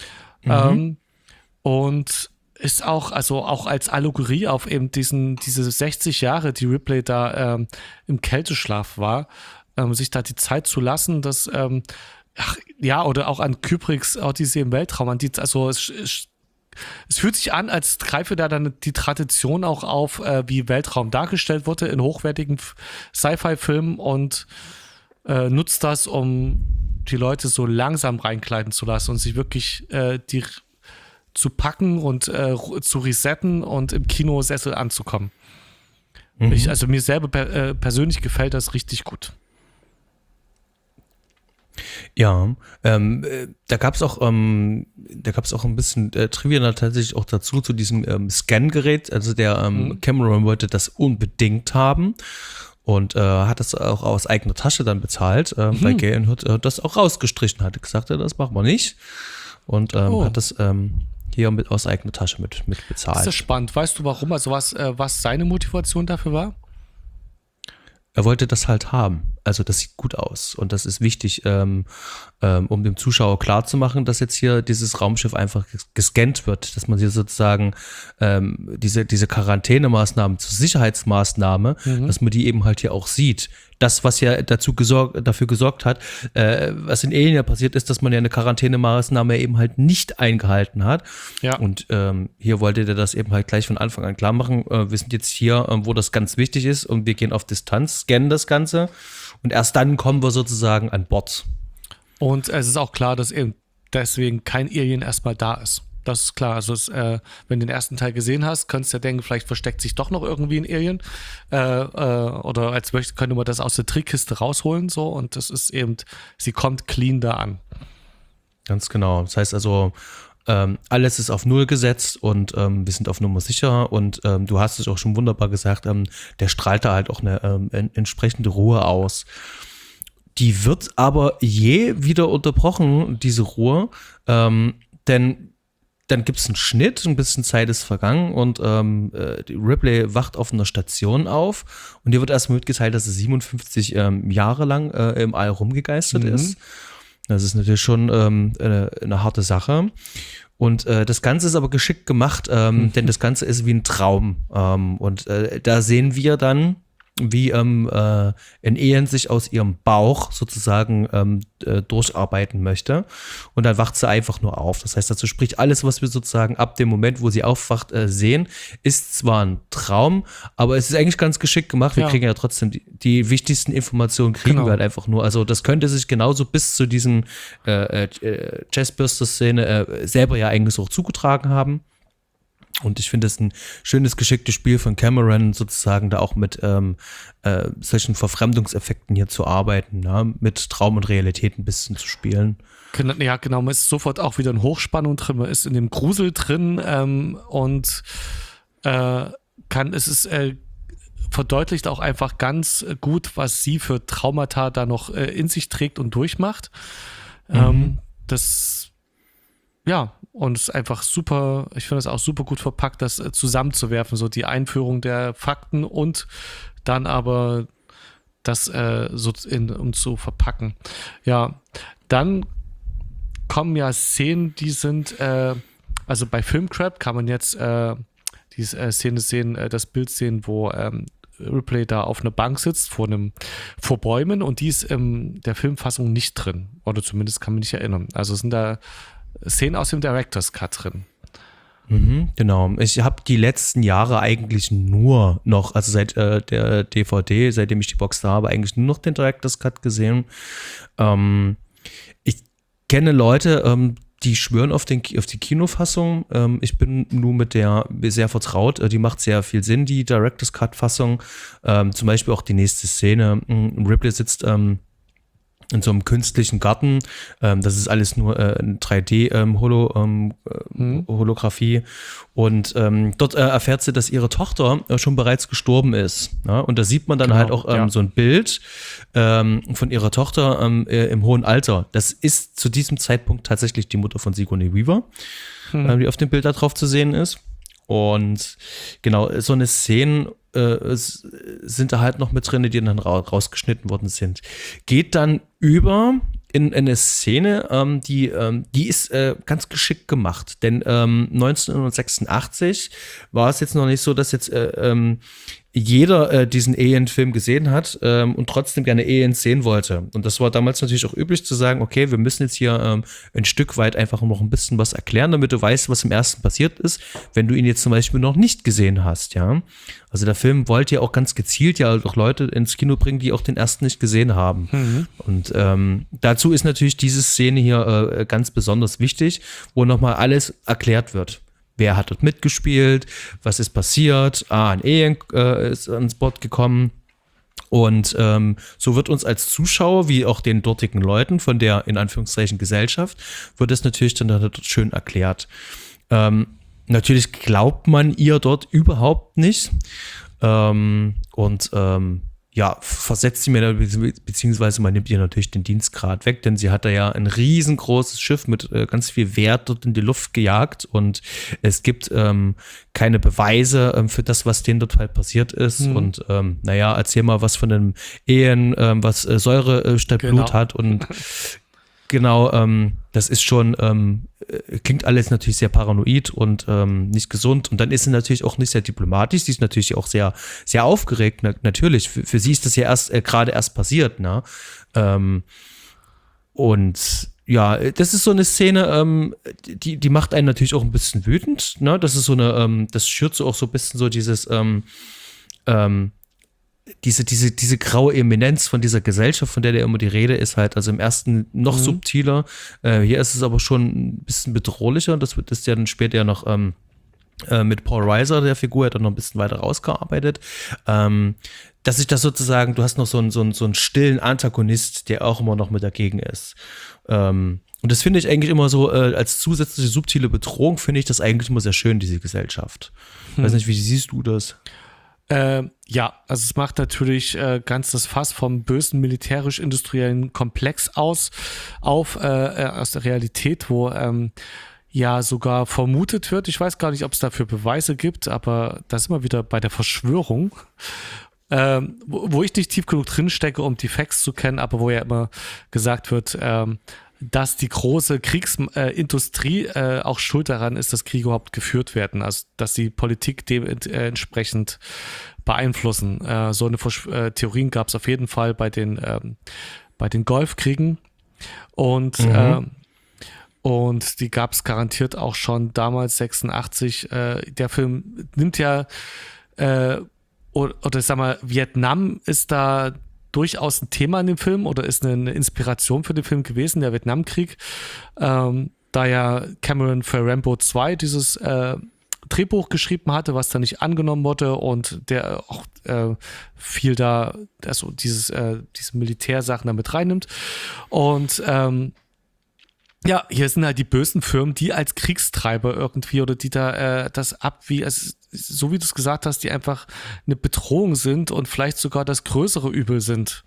Und ist auch, also auch als Allegorie auf eben diese 60 Jahre, die Ripley da im Kälteschlaf war, sich da die Zeit zu lassen, dass, oder auch an Kubricks Odyssee im Weltraum, also es fühlt sich an, als greife da dann die Tradition auch auf, wie Weltraum dargestellt wurde in hochwertigen Sci-Fi-Filmen und nutzt das, um die Leute so langsam reinkleiden zu lassen und sich wirklich zu packen und zu resetten und im Kinosessel anzukommen. Also mir selber persönlich gefällt das richtig gut. Ja, da gab es auch ein bisschen Trivia tatsächlich auch dazu, zu diesem Scan-Gerät. Also der Cameron wollte das unbedingt haben und hat das auch aus eigener Tasche dann bezahlt, weil Galen das auch rausgestrichen hatte. Gesagt, das machen wir nicht. Und hat das hier aus eigener Tasche mit bezahlt. Das ist spannend. Weißt du warum? Also was seine Motivation dafür war? Er wollte das halt haben. Also das sieht gut aus. Und das ist wichtig, um dem Zuschauer klarzumachen, dass jetzt hier dieses Raumschiff einfach gescannt wird. Dass man hier sozusagen diese Quarantänemaßnahmen zur Sicherheitsmaßnahme, dass man die eben halt hier auch sieht. Das, was ja dafür gesorgt hat, was in Alien ja passiert ist, dass man ja eine Quarantänemaßnahme eben halt nicht eingehalten hat. Ja. Und hier wollte der das eben halt gleich von Anfang an klar machen. Wir sind jetzt hier, wo das ganz wichtig ist und wir gehen auf Distanz, scannen das Ganze und erst dann kommen wir sozusagen an Bord. Und es ist auch klar, dass eben deswegen kein Alien erstmal da ist. Das ist klar. Also wenn du den ersten Teil gesehen hast, könntest du ja denken, vielleicht versteckt sich doch noch irgendwie ein Alien. Oder als könnte man das aus der Trickkiste rausholen. So. Und das ist eben, sie kommt clean da an. Ganz genau. Das heißt also, alles ist auf Null gesetzt und wir sind auf Nummer sicher. Und du hast es auch schon wunderbar gesagt, der strahlt da halt auch eine entsprechende Ruhe aus. Die wird aber wieder unterbrochen, diese Ruhe, denn dann gibt es einen Schnitt, ein bisschen Zeit ist vergangen und die Ripley wacht auf einer Station auf und ihr wird erstmal mitgeteilt, dass sie 57 Jahre lang im All rumgegeistert ist. Das ist natürlich schon eine harte Sache. Und das Ganze ist aber geschickt gemacht, denn das Ganze ist wie ein Traum. Und da sehen wir dann, wie ein Alien sich aus ihrem Bauch sozusagen durcharbeiten möchte. Und dann wacht sie einfach nur auf. Das heißt, dazu spricht alles, was wir sozusagen ab dem Moment, wo sie aufwacht, sehen, ist zwar ein Traum, aber es ist eigentlich ganz geschickt gemacht. Wir kriegen ja trotzdem die wichtigsten Informationen, kriegen wir halt einfach nur. Also das könnte sich genauso bis zu diesen Chestburster-Szene selber ja eigentlich auch zugetragen haben. Und ich finde es ein schönes, geschicktes Spiel von Cameron, sozusagen da auch mit solchen Verfremdungseffekten hier zu arbeiten, ne? Mit Traum und Realität ein bisschen zu spielen. Ja, genau, man ist sofort auch wieder in Hochspannung drin, man ist in dem Grusel drin und verdeutlicht auch einfach ganz gut, was sie für Traumata da noch in sich trägt und durchmacht. Und es ist einfach super, ich finde es auch super gut verpackt, das zusammenzuwerfen, so die Einführung der Fakten und dann aber das um zu verpacken. Ja, dann kommen ja Szenen, die sind, also bei Filmcrap kann man jetzt die Szene sehen, das Bild sehen, wo Ripley da auf einer Bank sitzt vor Bäumen und die ist in der Filmfassung nicht drin. Oder zumindest kann man mich nicht erinnern. Also sind da Szenen aus dem Director's Cut drin. Genau. Ich habe die letzten Jahre eigentlich nur noch, also seit der DVD, seitdem ich die Box da habe, eigentlich nur noch den Director's Cut gesehen. Ich kenne Leute, die schwören auf die Kinofassung. Ich bin nur mit der sehr vertraut. Die macht sehr viel Sinn, die Director's Cut-Fassung. Zum Beispiel auch die nächste Szene. Ripley sitzt in so einem künstlichen Garten. Das ist alles nur eine 3D-Holographie. Und dort erfährt sie, dass ihre Tochter schon bereits gestorben ist. Ja? Und da sieht man dann halt auch so ein Bild von ihrer Tochter im hohen Alter. Das ist zu diesem Zeitpunkt tatsächlich die Mutter von Sigourney Weaver, die auf dem Bild da drauf zu sehen ist. Und genau, so eine Szene sind da halt noch mit drin, die dann rausgeschnitten worden sind. Geht dann über in eine Szene, die ist ganz geschickt gemacht. Denn 1986 war es jetzt noch nicht so, dass jetzt jeder diesen Alien-Film gesehen hat und trotzdem gerne Aliens sehen wollte. Und das war damals natürlich auch üblich zu sagen, okay, wir müssen jetzt hier ein Stück weit einfach noch ein bisschen was erklären, damit du weißt, was im ersten passiert ist, wenn du ihn jetzt zum Beispiel noch nicht gesehen hast, ja. Also der Film wollte ja auch ganz gezielt ja auch Leute ins Kino bringen, die auch den ersten nicht gesehen haben. Und dazu ist natürlich diese Szene hier ganz besonders wichtig, wo nochmal alles erklärt wird. Wer hat dort mitgespielt? Was ist passiert? Ein Alien ist ans Bord gekommen. Und so wird uns als Zuschauer, wie auch den dortigen Leuten von der, in Anführungszeichen, Gesellschaft, wird es natürlich dann dort schön erklärt. Natürlich glaubt man ihr dort überhaupt nicht. Versetzt sie mir, beziehungsweise man nimmt ihr natürlich den Dienstgrad weg, denn sie hat da ja ein riesengroßes Schiff mit ganz viel Wert dort in die Luft gejagt und es gibt keine Beweise für das, was denen dort halt passiert ist. Und erzähl mal was von einem Alien, was Säure statt Blut hat und genau, das ist schon, klingt alles natürlich sehr paranoid und nicht gesund. Und dann ist sie natürlich auch nicht sehr diplomatisch. Sie ist natürlich auch sehr, sehr aufgeregt. Natürlich, für sie ist das ja gerade erst passiert. Ne? Und ja, das ist so eine Szene, die macht einen natürlich auch ein bisschen wütend. Ne? Das ist so eine, das schürt so auch so ein bisschen so dieses, diese graue Eminenz von dieser Gesellschaft, von der immer die Rede ist, halt, also im ersten noch subtiler. Hier ist es aber schon ein bisschen bedrohlicher. Das wird ja dann später ja noch mit Paul Reiser, der Figur, hat dann noch ein bisschen weiter rausgearbeitet. Dass sich das sozusagen, du hast noch so einen stillen Antagonist, der auch immer noch mit dagegen ist. Und das finde ich eigentlich immer so, als zusätzliche subtile Bedrohung finde ich das eigentlich immer sehr schön, diese Gesellschaft. Weiß nicht, wie siehst du das? Also es macht natürlich ganz das Fass vom bösen militärisch-industriellen Komplex aus der Realität, wo sogar vermutet wird, ich weiß gar nicht, ob es dafür Beweise gibt, aber da sind wir wieder bei der Verschwörung, wo ich nicht tief genug drin stecke, um die Facts zu kennen, aber wo ja immer gesagt wird, dass die große Kriegsindustrie auch schuld daran ist, dass Kriege überhaupt geführt werden, also dass die Politik dementsprechend beeinflussen. So eine Theorien gab es auf jeden Fall bei den Golfkriegen und die gab es garantiert auch schon damals 86. Der Film nimmt ja oder sag mal, Vietnam ist da durchaus ein Thema in dem Film oder ist eine Inspiration für den Film gewesen, der Vietnamkrieg. Da ja Cameron für Rambo 2 dieses Drehbuch geschrieben hatte, was da nicht angenommen wurde und der auch viel da, also diese Militärsachen da mit reinnimmt. Und hier sind halt die bösen Firmen, die als Kriegstreiber irgendwie oder die da so wie du es gesagt hast, die einfach eine Bedrohung sind und vielleicht sogar das größere Übel sind.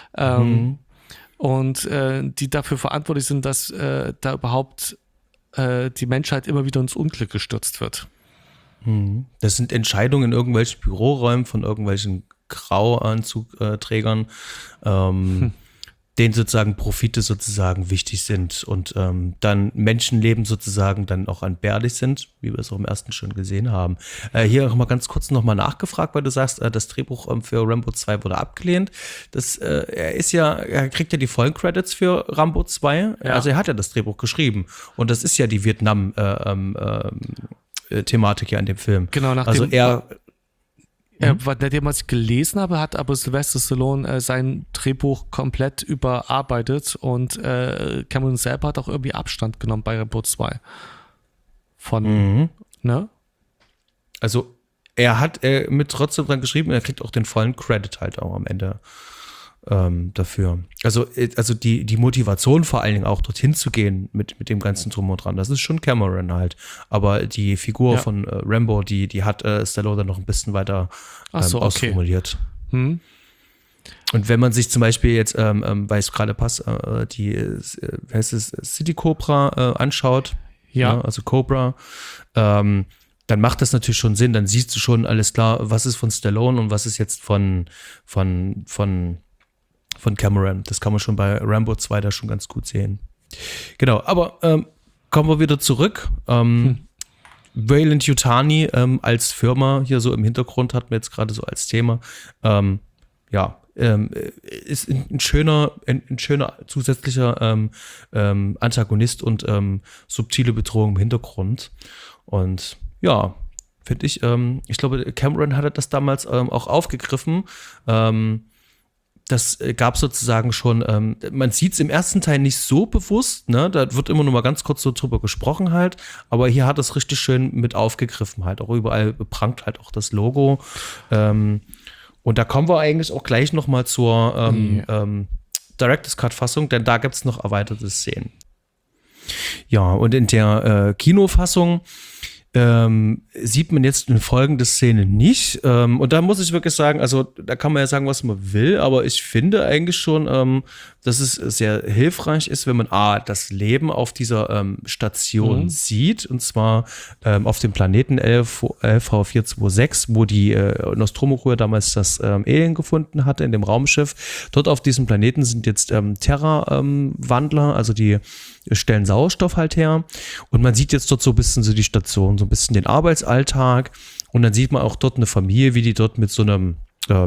Und die dafür verantwortlich sind, dass da überhaupt die Menschheit immer wieder ins Unglück gestürzt wird. Das sind Entscheidungen in irgendwelchen Büroräumen von irgendwelchen Grauanzugträgern, denen sozusagen Profite sozusagen wichtig sind und dann Menschenleben sozusagen dann auch entbehrlich sind, wie wir es auch im ersten schon gesehen haben. Hier auch mal ganz kurz nochmal nachgefragt, weil du sagst, das Drehbuch für Rambo 2 wurde abgelehnt. Er kriegt ja die vollen Credits für Rambo 2, also er hat ja das Drehbuch geschrieben und das ist ja die Vietnam Thematik ja in dem Film. Genau, also nachdem was ich gelesen habe, hat aber Sylvester Stallone sein Drehbuch komplett überarbeitet und Cameron selber hat auch irgendwie Abstand genommen bei Rambo 2. Ne? Also er hat mit trotzdem dran geschrieben, er kriegt auch den vollen Credit halt auch am Ende dafür. Also die Motivation vor allen Dingen auch dorthin zu gehen mit dem ganzen Drum und Dran, das ist schon Cameron halt. Aber die Figur von Rambo, die hat Stallone dann noch ein bisschen weiter ausformuliert. Hm. Und wenn man sich zum Beispiel jetzt, weil es gerade passt, wie heißt es, City Cobra anschaut, also Cobra, dann macht das natürlich schon Sinn, dann siehst du schon alles klar, was ist von Stallone und was ist jetzt von Cameron. Das kann man schon bei Rambo 2 da schon ganz gut sehen. Genau, aber kommen wir wieder zurück. Weyland-Yutani als Firma hier so im Hintergrund hatten wir jetzt gerade so als Thema. Ist ein schöner zusätzlicher Antagonist und subtile Bedrohung im Hintergrund. Und ja, finde ich, ich glaube, Cameron hatte das damals auch aufgegriffen. Das gab sozusagen schon, man sieht es im ersten Teil nicht so bewusst, ne? Da wird immer nur mal ganz kurz so drüber gesprochen halt, aber hier hat es richtig schön mit aufgegriffen halt, auch überall prangt halt auch das Logo. Und da kommen wir eigentlich auch gleich noch mal zur Director's Cut-Fassung, denn da gibt es noch erweiterte Szenen. Ja, und in der Kinofassung sieht man jetzt eine folgende Szene nicht. Und da muss ich wirklich sagen, also da kann man ja sagen, was man will, aber ich finde eigentlich schon, dass es sehr hilfreich ist, wenn man das Leben auf dieser Station sieht, und zwar auf dem Planeten LV426, wo die Nostromo-Crew damals das Alien gefunden hatte in dem Raumschiff. Dort auf diesem Planeten sind jetzt Terra-Wandler, also die stellen Sauerstoff halt her, und man sieht jetzt dort so ein bisschen so die Station, so ein bisschen den Arbeitsalltag, und dann sieht man auch dort eine Familie, wie die dort mit so einem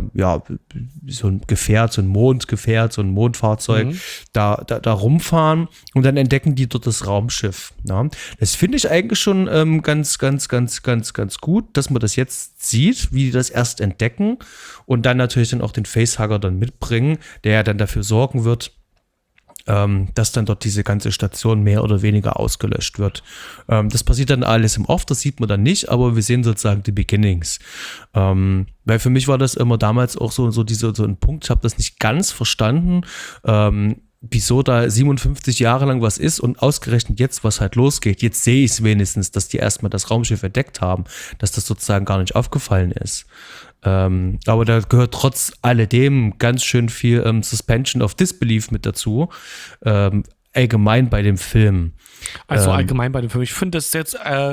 so ein Gefährt, so ein Mondgefährt, so ein Mondfahrzeug da rumfahren, und dann entdecken die dort das Raumschiff. Ja. Das finde ich eigentlich schon ganz gut, dass man das jetzt sieht, wie die das erst entdecken und dann natürlich dann auch den Facehugger dann mitbringen, der ja dann dafür sorgen wird, dass dann dort diese ganze Station mehr oder weniger ausgelöscht wird. Das passiert dann alles im Off, das sieht man dann nicht, aber wir sehen sozusagen die Beginnings. Weil für mich war das immer damals auch so ein Punkt, ich habe das nicht ganz verstanden, wieso da 57 Jahre lang was ist und ausgerechnet jetzt, was halt losgeht. Jetzt sehe ich es wenigstens, dass die erstmal das Raumschiff entdeckt haben, dass das sozusagen gar nicht aufgefallen ist. Aber da gehört trotz alledem ganz schön viel Suspension of Disbelief mit dazu, allgemein bei dem Film. Also allgemein bei dem Film. Ich finde das jetzt, da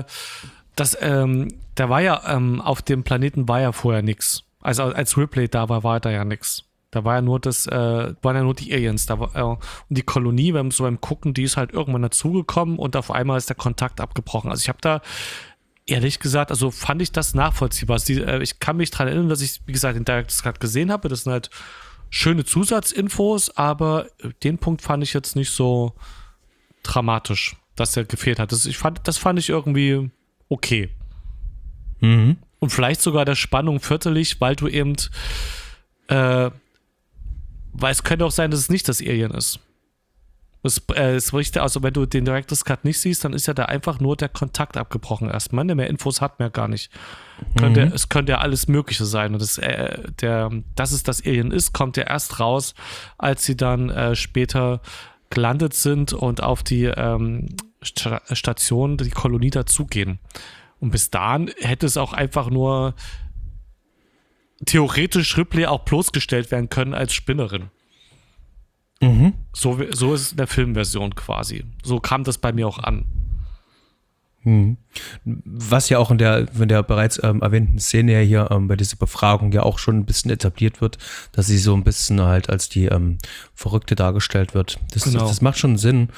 war ja auf dem Planeten war ja vorher nichts. Also als Ripley da war da ja nichts. Da war ja nur waren ja nur die Aliens. Da war, und die Kolonie, beim Gucken, die ist halt irgendwann dazugekommen und auf einmal ist der Kontakt abgebrochen. Also ich habe da ehrlich gesagt, also fand ich das nachvollziehbar. Ich kann mich daran erinnern, dass ich, wie gesagt, den Director's Cut gesehen habe. Das sind halt schöne Zusatzinfos, aber den Punkt fand ich jetzt nicht so dramatisch, dass er gefehlt hat. Das fand ich irgendwie okay. Und vielleicht sogar der Spannung viertelig, weil du eben weil es könnte auch sein, dass es nicht das Alien ist. Es richtig, also wenn du den Director's Cut nicht siehst, dann ist ja da einfach nur der Kontakt abgebrochen erstmal. Mehr Infos hat man ja gar nicht. Es könnte ja alles Mögliche sein. Und dass es das Alien ist, kommt ja erst raus, als sie dann später gelandet sind und auf die Station, die Kolonie dazugehen. Und bis dahin hätte es auch einfach nur theoretisch Ripley auch bloßgestellt werden können als Spinnerin. So ist es in der Filmversion quasi. So kam das bei mir auch an. Was ja auch in der bereits erwähnten Szene ja hier bei dieser Befragung ja auch schon ein bisschen etabliert wird, dass sie so ein bisschen halt als die Verrückte dargestellt wird. Das macht schon Sinn.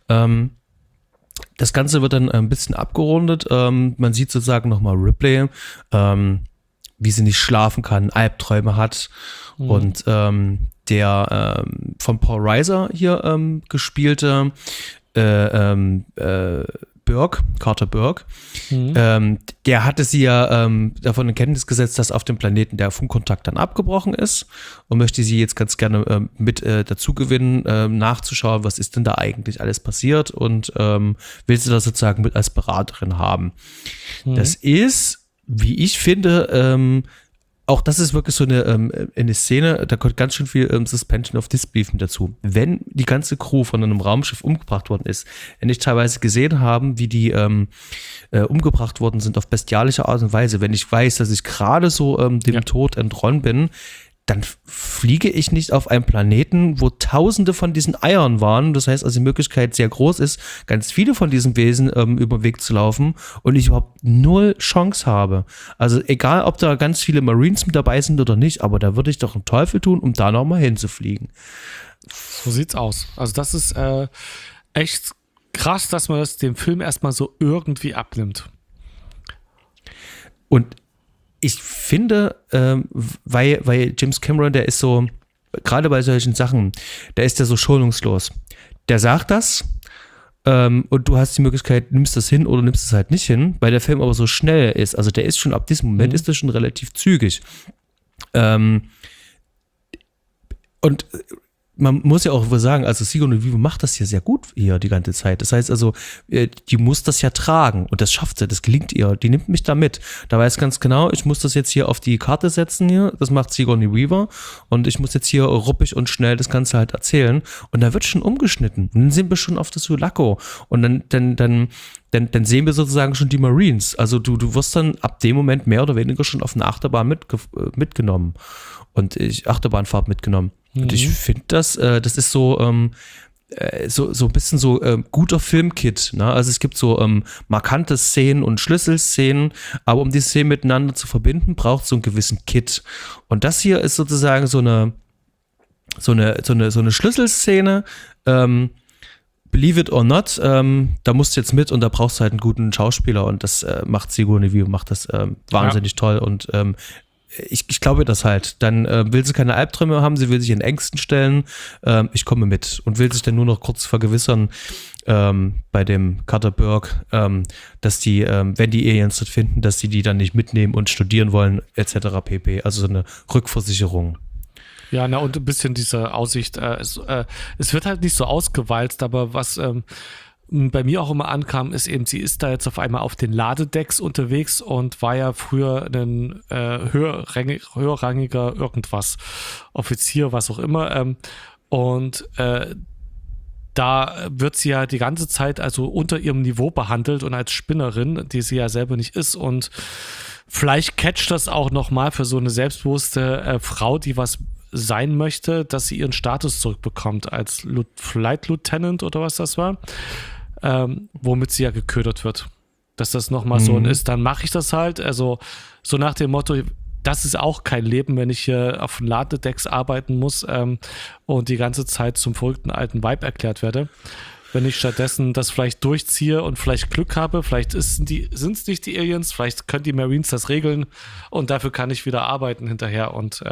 Das Ganze wird dann ein bisschen abgerundet. Man sieht sozusagen nochmal Ripley, wie sie nicht schlafen kann, Albträume hat und der von Paul Reiser hier gespielte Carter Burke, der hatte sie ja davon in Kenntnis gesetzt, dass auf dem Planeten der Funkkontakt dann abgebrochen ist und möchte sie jetzt ganz gerne mit dazu gewinnen, nachzuschauen, was ist denn da eigentlich alles passiert und will sie da sozusagen mit als Beraterin haben. Das ist, wie ich finde, auch das ist wirklich so eine Szene, da kommt ganz schön viel Suspension of Disbelief mit dazu. Wenn die ganze Crew von einem Raumschiff umgebracht worden ist, wenn ich teilweise gesehen habe, wie die umgebracht worden sind auf bestialische Art und Weise, wenn ich weiß, dass ich gerade so dem Tod entronnen bin, dann fliege ich nicht auf einen Planeten, wo Tausende von diesen Eiern waren. Das heißt also, die Möglichkeit sehr groß ist, ganz viele von diesen Wesen über den Weg zu laufen und ich überhaupt null Chance habe. Also egal, ob da ganz viele Marines mit dabei sind oder nicht, aber da würde ich doch einen Teufel tun, um da nochmal hinzufliegen. So sieht's aus. Also das ist echt krass, dass man das dem Film erstmal so irgendwie abnimmt. Und ich finde, weil James Cameron, der ist so, gerade bei solchen Sachen, der ist ja so schonungslos. Der sagt das und du hast die Möglichkeit, nimmst das hin oder nimmst es halt nicht hin, weil der Film aber so schnell ist. Also der ist schon, ab diesem Moment ist das schon relativ zügig. Und man muss ja auch sagen, also Sigourney Weaver macht das ja sehr gut hier die ganze Zeit. Das heißt also, die muss das ja tragen und das schafft sie, das gelingt ihr. Die nimmt mich da mit. Da weiß ganz genau, ich muss das jetzt hier auf die Karte setzen hier. Das macht Sigourney Weaver und ich muss jetzt hier ruppig und schnell das Ganze halt erzählen. Und da wird schon umgeschnitten. Und dann sind wir schon auf das Sulaco und dann sehen wir sozusagen schon die Marines. Also du wirst dann ab dem Moment mehr oder weniger schon auf eine Achterbahn mitgenommen. Und Achterbahnfahrt mitgenommen. Und ich finde das ist so ein bisschen so guter Filmkit. Ne? Also es gibt so markante Szenen und Schlüsselszenen, aber um die Szenen miteinander zu verbinden, braucht es so einen gewissen Kit. Und das hier ist sozusagen so eine Schlüsselszene, Believe it or not, da musst du jetzt mit und da brauchst du halt einen guten Schauspieler und das macht Sigourney Weaver, macht das wahnsinnig toll und ich glaube das halt. Dann will sie keine Albträume haben, sie will sich in Ängsten stellen. Ich komme mit und will sich dann nur noch kurz vergewissern bei dem Carter Burke, dass die, wenn die Aliens das finden, dass sie die dann nicht mitnehmen und studieren wollen, etc. pp. Also so eine Rückversicherung. Ja, na und ein bisschen diese Aussicht. Es wird halt nicht so ausgewalzt, aber was bei mir auch immer ankam, ist eben, sie ist da jetzt auf einmal auf den Ladedecks unterwegs und war ja früher ein höherrangiger irgendwas, Offizier, was auch immer. Und da wird sie ja die ganze Zeit also unter ihrem Niveau behandelt und als Spinnerin, die sie ja selber nicht ist. Und vielleicht catcht das auch nochmal für so eine selbstbewusste Frau, die was sein möchte, dass sie ihren Status zurückbekommt als Flight Lieutenant oder was das war. Womit sie ja geködert wird. Dass das nochmal so ist, dann mache ich das halt. Also so nach dem Motto, das ist auch kein Leben, wenn ich hier auf den Ladedecks arbeiten muss und die ganze Zeit zum verrückten alten Vibe erklärt werde. Wenn ich stattdessen das vielleicht durchziehe und vielleicht Glück habe, vielleicht sind es nicht die Aliens, vielleicht können die Marines das regeln und dafür kann ich wieder arbeiten hinterher und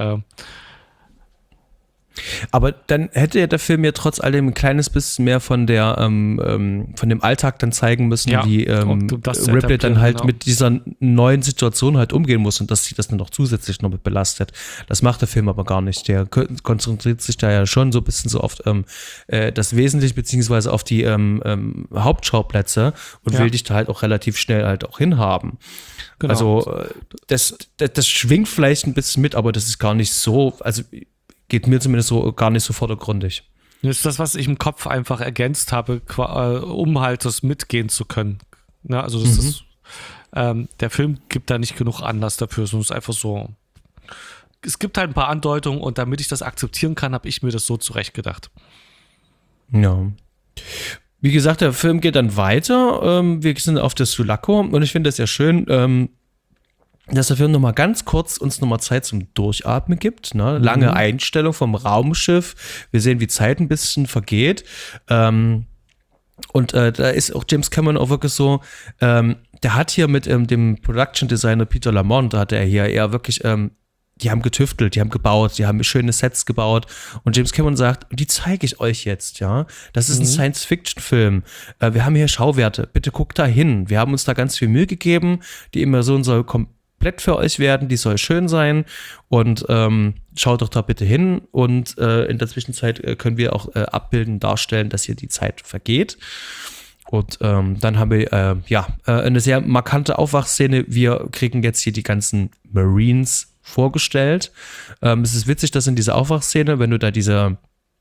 aber dann hätte ja der Film ja trotz allem ein kleines bisschen mehr von der von dem Alltag dann zeigen müssen, ja, wie Ripley dann halt mit dieser neuen Situation halt umgehen muss und dass sie das dann noch zusätzlich noch mit belastet. Das macht der Film aber gar nicht. Der konzentriert sich da ja schon so ein bisschen so auf das Wesentliche beziehungsweise auf die Hauptschauplätze und will dich da halt auch relativ schnell halt auch hinhaben. Genau. Also das schwingt vielleicht ein bisschen mit, aber das ist gar nicht so, also geht mir zumindest so gar nicht so vordergründig. Das ist das, was ich im Kopf einfach ergänzt habe, um halt das mitgehen zu können. Ja, also das ist, der Film gibt da nicht genug Anlass dafür, sondern es ist einfach so, es gibt halt ein paar Andeutungen und damit ich das akzeptieren kann, habe ich mir das so zurechtgedacht. Ja. Wie gesagt, der Film geht dann weiter. Wir sind auf der Sulaco und ich finde das ja schön, dass der Film nochmal ganz kurz uns nochmal Zeit zum Durchatmen gibt. Ne? Lange Einstellung vom Raumschiff. Wir sehen, wie Zeit ein bisschen vergeht. Und da ist auch James Cameron auch wirklich so, der hat hier mit dem Production Designer Peter Lamont, da hatte er hier eher wirklich die haben getüftelt, die haben gebaut, die haben schöne Sets gebaut und James Cameron sagt, die zeige ich euch jetzt, ja. Das ist ein Science-Fiction-Film. Wir haben hier Schauwerte, bitte guckt da hin. Wir haben uns da ganz viel Mühe gegeben. Die Immersion soll komplett für euch werden, die soll schön sein und schaut doch da bitte hin und in der Zwischenzeit können wir auch abbilden, darstellen, dass hier die Zeit vergeht. Und dann haben wir eine sehr markante Aufwachszene. Wir kriegen jetzt hier die ganzen Marines vorgestellt. Es ist witzig, dass in dieser Aufwachszene, wenn du da diese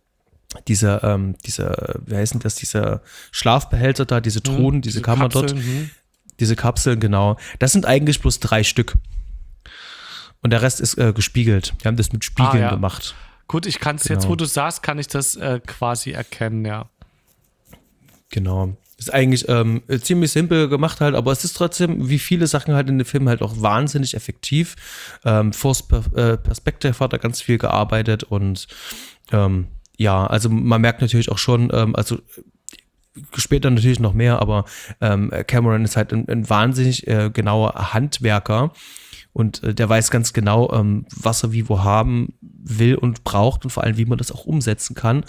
wie heißen das, diese Schlafbehälter da, diese Truhen, diese Kammer dort, diese Kapseln, genau. Das sind eigentlich bloß 3 Stück. Und der Rest ist gespiegelt. Wir haben das mit Spiegeln gemacht. Gut, ich kann es jetzt, wo du sagst, kann ich das quasi erkennen, ja. Genau. Ist eigentlich ziemlich simpel gemacht halt, aber es ist trotzdem, wie viele Sachen halt in dem Film halt auch wahnsinnig effektiv. Force Perspective hat da ganz viel gearbeitet und also man merkt natürlich auch schon, also später natürlich noch mehr, aber Cameron ist halt ein wahnsinnig genauer Handwerker und der weiß ganz genau, was er wie wo haben will und braucht und vor allem, wie man das auch umsetzen kann.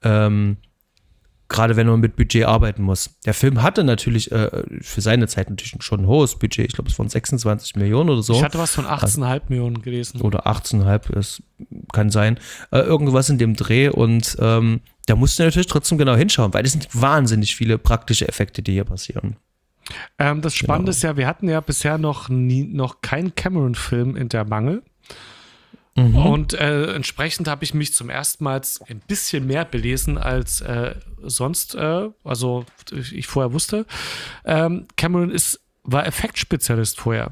Gerade wenn man mit Budget arbeiten muss. Der Film hatte natürlich für seine Zeit natürlich schon ein hohes Budget. Ich glaube, es waren 26 Millionen oder so. Ich hatte was von 18,5 Millionen gelesen. Oder 18,5, das kann sein. Irgendwas in dem Dreh. Und da musst du natürlich trotzdem genau hinschauen, weil es sind wahnsinnig viele praktische Effekte, die hier passieren. Das Spannende ist ja, wir hatten ja bisher noch keinen Cameron-Film in der Mangel. Und entsprechend habe ich mich zum ersten Mal ein bisschen mehr belesen als sonst, also ich vorher wusste. Cameron war Effektspezialist vorher.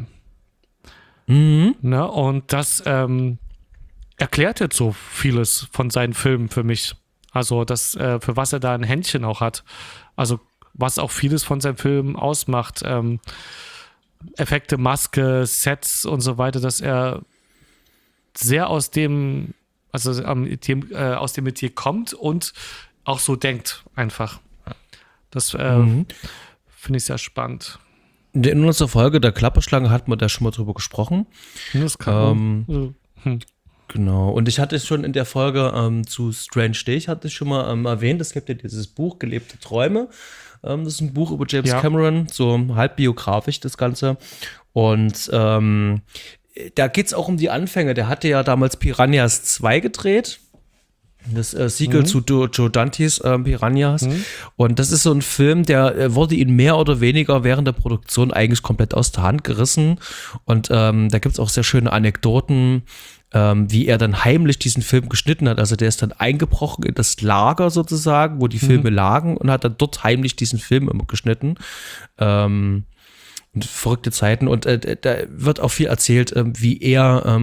Ne? Und das erklärt jetzt so vieles von seinen Filmen für mich. Also das, für was er da ein Händchen auch hat. Also was auch vieles von seinen Filmen ausmacht. Effekte, Maske, Sets und so weiter, dass er sehr aus dem Metier kommt und auch so denkt einfach. Das finde ich sehr spannend. In unserer Folge der Klapperschlange hatten wir da schon mal drüber gesprochen. Das kann Genau. Und ich hatte es schon in der Folge zu Strange Day, hatte ich schon mal erwähnt, es gibt ja dieses Buch Gelebte Träume. Das ist ein Buch über James Cameron, so halb biografisch das Ganze. Und da geht es auch um die Anfänge. Der hatte ja damals Piranhas 2 gedreht. Das Sequel zu Joe Dantes Piranhas. Und das ist so ein Film, der wurde ihm mehr oder weniger während der Produktion eigentlich komplett aus der Hand gerissen. Und da gibt es auch sehr schöne Anekdoten, wie er dann heimlich diesen Film geschnitten hat. Also der ist dann eingebrochen in das Lager sozusagen, wo die Filme lagen und hat dann dort heimlich diesen Film immer geschnitten. Und verrückte Zeiten. Und da wird auch viel erzählt, wie er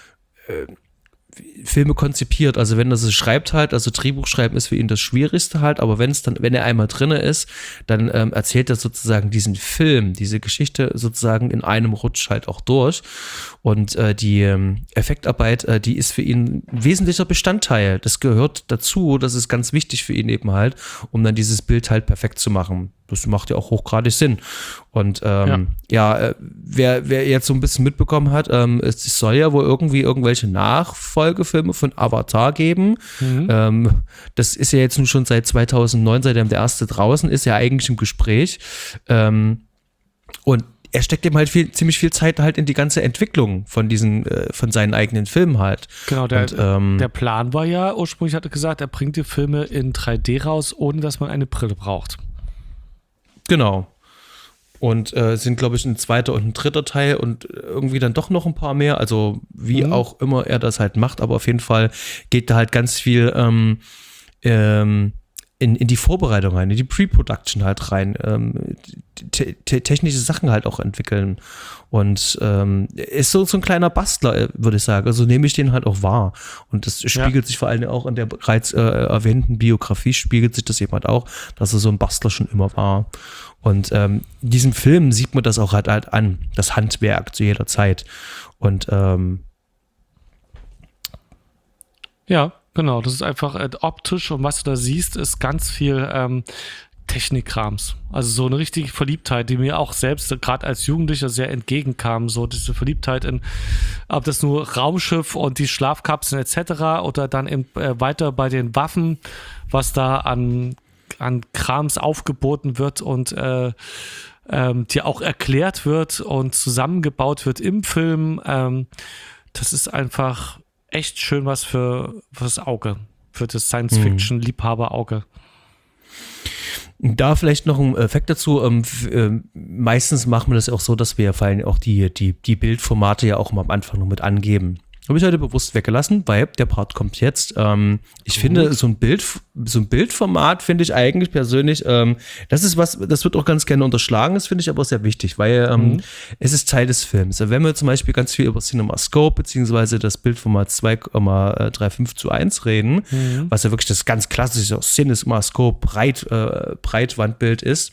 Filme konzipiert. Also wenn er es schreibt halt, also Drehbuch schreiben ist für ihn das Schwierigste halt, aber wenn er einmal drinne ist, dann erzählt er sozusagen diesen Film, diese Geschichte sozusagen in einem Rutsch halt auch durch. Und die Effektarbeit, die ist für ihn ein wesentlicher Bestandteil. Das gehört dazu, das ist ganz wichtig für ihn eben halt, um dann dieses Bild halt perfekt zu machen. Das macht ja auch hochgradig Sinn. Und wer jetzt so ein bisschen mitbekommen hat, es soll ja wohl irgendwie irgendwelche Nachfolgefilme von Avatar geben. Das ist ja jetzt nun schon seit 2009, seitdem der erste draußen ist, ja eigentlich im Gespräch. Und er steckt eben halt ziemlich viel Zeit halt in die ganze Entwicklung von von seinen eigenen Filmen halt. Genau, der Plan war ja, ursprünglich hat er gesagt, er bringt die Filme in 3D raus, ohne dass man eine Brille braucht. Genau. Und sind, glaube ich, ein zweiter und ein dritter Teil und irgendwie dann doch noch ein paar mehr. Also wie auch immer er das halt macht, aber auf jeden Fall geht da halt ganz viel in die Vorbereitung rein, in die Pre-Production halt rein, technische Sachen halt auch entwickeln. Und ist so ein kleiner Bastler, würde ich sagen. Also nehme ich den halt auch wahr. Und das spiegelt sich vor allem auch in der bereits erwähnten Biografie, spiegelt sich das eben halt auch, dass er so ein Bastler schon immer war. Und in diesem Film sieht man das auch halt an, das Handwerk zu jeder Zeit. Und ja, genau, das ist einfach optisch und was du da siehst, ist ganz viel Technikkrams. Also so eine richtige Verliebtheit, die mir auch selbst gerade als Jugendlicher sehr entgegenkam. So diese Verliebtheit in, ob das nur Raumschiff und die Schlafkapseln etc. oder dann eben weiter bei den Waffen, was da an Krams aufgeboten wird und dir auch erklärt wird und zusammengebaut wird im Film. Das ist einfach echt schön was für das Auge, für das Science-Fiction-Liebhaber-Auge. Da vielleicht noch ein Effekt dazu. Meistens machen wir das auch so, dass wir vor allem auch die Bildformate ja auch mal am Anfang noch mit angeben. Habe ich heute bewusst weggelassen, weil der Part kommt jetzt. Ich finde, so ein Bildformat finde ich eigentlich persönlich, das ist was, das wird auch ganz gerne unterschlagen, das finde ich aber sehr wichtig, weil es ist Teil des Films. Wenn wir zum Beispiel ganz viel über CinemaScope beziehungsweise das Bildformat 2,35:1 reden, was ja wirklich das ganz klassische CinemaScope Breitwandbild ist,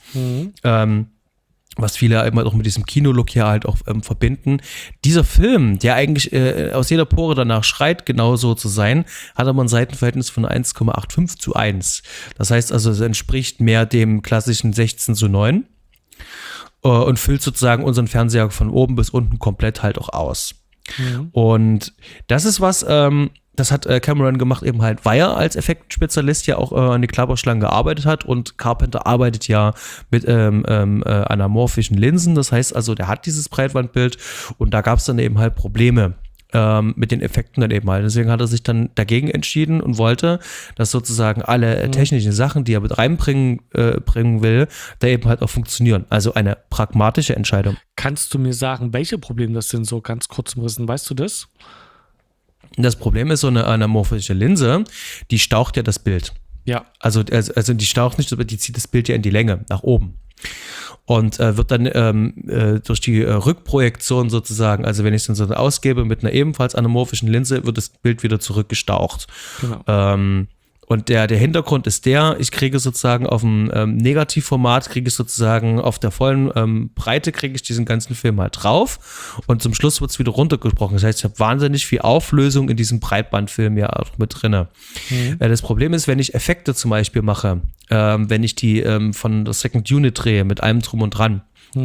was viele eben auch mit diesem Kinolook hier halt auch verbinden. Dieser Film, der eigentlich aus jeder Pore danach schreit, genau so zu sein, hat aber ein Seitenverhältnis von 1,85:1. Das heißt also, es entspricht mehr dem klassischen 16:9 und füllt sozusagen unseren Fernseher von oben bis unten komplett halt auch aus. Und das ist was, das hat Cameron gemacht, eben halt, weil er als Effektspezialist ja auch an die Klapperschlangen gearbeitet hat und Carpenter arbeitet ja mit anamorphischen Linsen. Das heißt also, der hat dieses Breitwandbild und da gab es dann eben halt Probleme mit den Effekten dann eben halt. Deswegen hat er sich dann dagegen entschieden und wollte, dass sozusagen alle technischen Sachen, die er mit reinbringen will, da eben halt auch funktionieren. Also eine pragmatische Entscheidung. Kannst du mir sagen, welche Probleme das sind, so ganz kurz umrissen? Weißt du das? Das Problem ist, so eine anamorphische Linse, die staucht ja das Bild. Ja. Also die staucht nicht, aber die zieht das Bild ja in die Länge, nach oben. Und wird dann durch die Rückprojektion sozusagen, also wenn ich es dann so ausgebe mit einer ebenfalls anamorphischen Linse, wird das Bild wieder zurückgestaucht. Genau. Und der Hintergrund ist ich kriege sozusagen auf dem Negativformat, kriege ich sozusagen auf der vollen Breite, kriege ich diesen ganzen Film halt drauf und zum Schluss wird es wieder runtergesprochen. Das heißt, ich habe wahnsinnig viel Auflösung in diesem Breitbandfilm ja auch mit drin. Das Problem ist, wenn ich Effekte zum Beispiel mache, wenn ich die von der Second Unit drehe, mit allem drum und dran,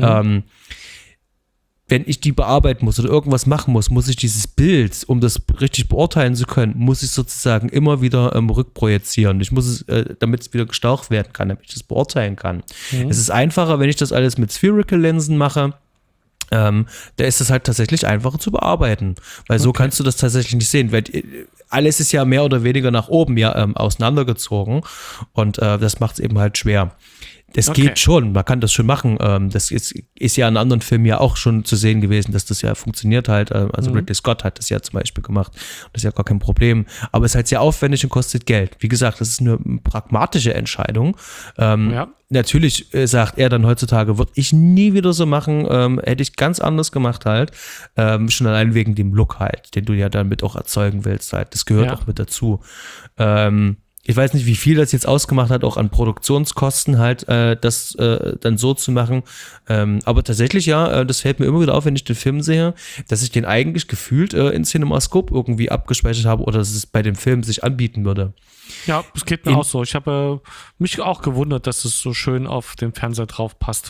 wenn ich die bearbeiten muss oder irgendwas machen muss ich dieses Bild, um das richtig beurteilen zu können, muss ich sozusagen immer wieder rückprojizieren. Ich muss es, damit es wieder gestaucht werden kann, damit ich das beurteilen kann. Es ist einfacher, wenn ich das alles mit Spherical Linsen mache. Da ist es halt tatsächlich einfacher zu bearbeiten, weil so kannst du das tatsächlich nicht sehen, weil alles ist ja mehr oder weniger nach oben auseinandergezogen und das macht es eben halt schwer. Es geht schon, man kann das schon machen. Das ist ja in anderen Filmen ja auch schon zu sehen gewesen, dass das ja funktioniert halt. Also Ridley Scott hat das ja zum Beispiel gemacht. Das ist ja gar kein Problem. Aber es ist halt sehr aufwendig und kostet Geld. Wie gesagt, das ist eine pragmatische Entscheidung. Natürlich sagt er dann heutzutage, würde ich nie wieder so machen, hätte ich ganz anders gemacht halt. Schon allein wegen dem Look halt, den du ja damit auch erzeugen willst halt. Das gehört auch mit dazu. Ich weiß nicht, wie viel das jetzt ausgemacht hat, auch an Produktionskosten halt, das dann so zu machen. Aber tatsächlich, das fällt mir immer wieder auf, wenn ich den Film sehe, dass ich den eigentlich gefühlt in CinemaScope irgendwie abgespeichert habe oder dass es bei dem Film sich anbieten würde. Ja, es geht mir auch so. Ich habe mich auch gewundert, dass es so schön auf den Fernseher drauf passt.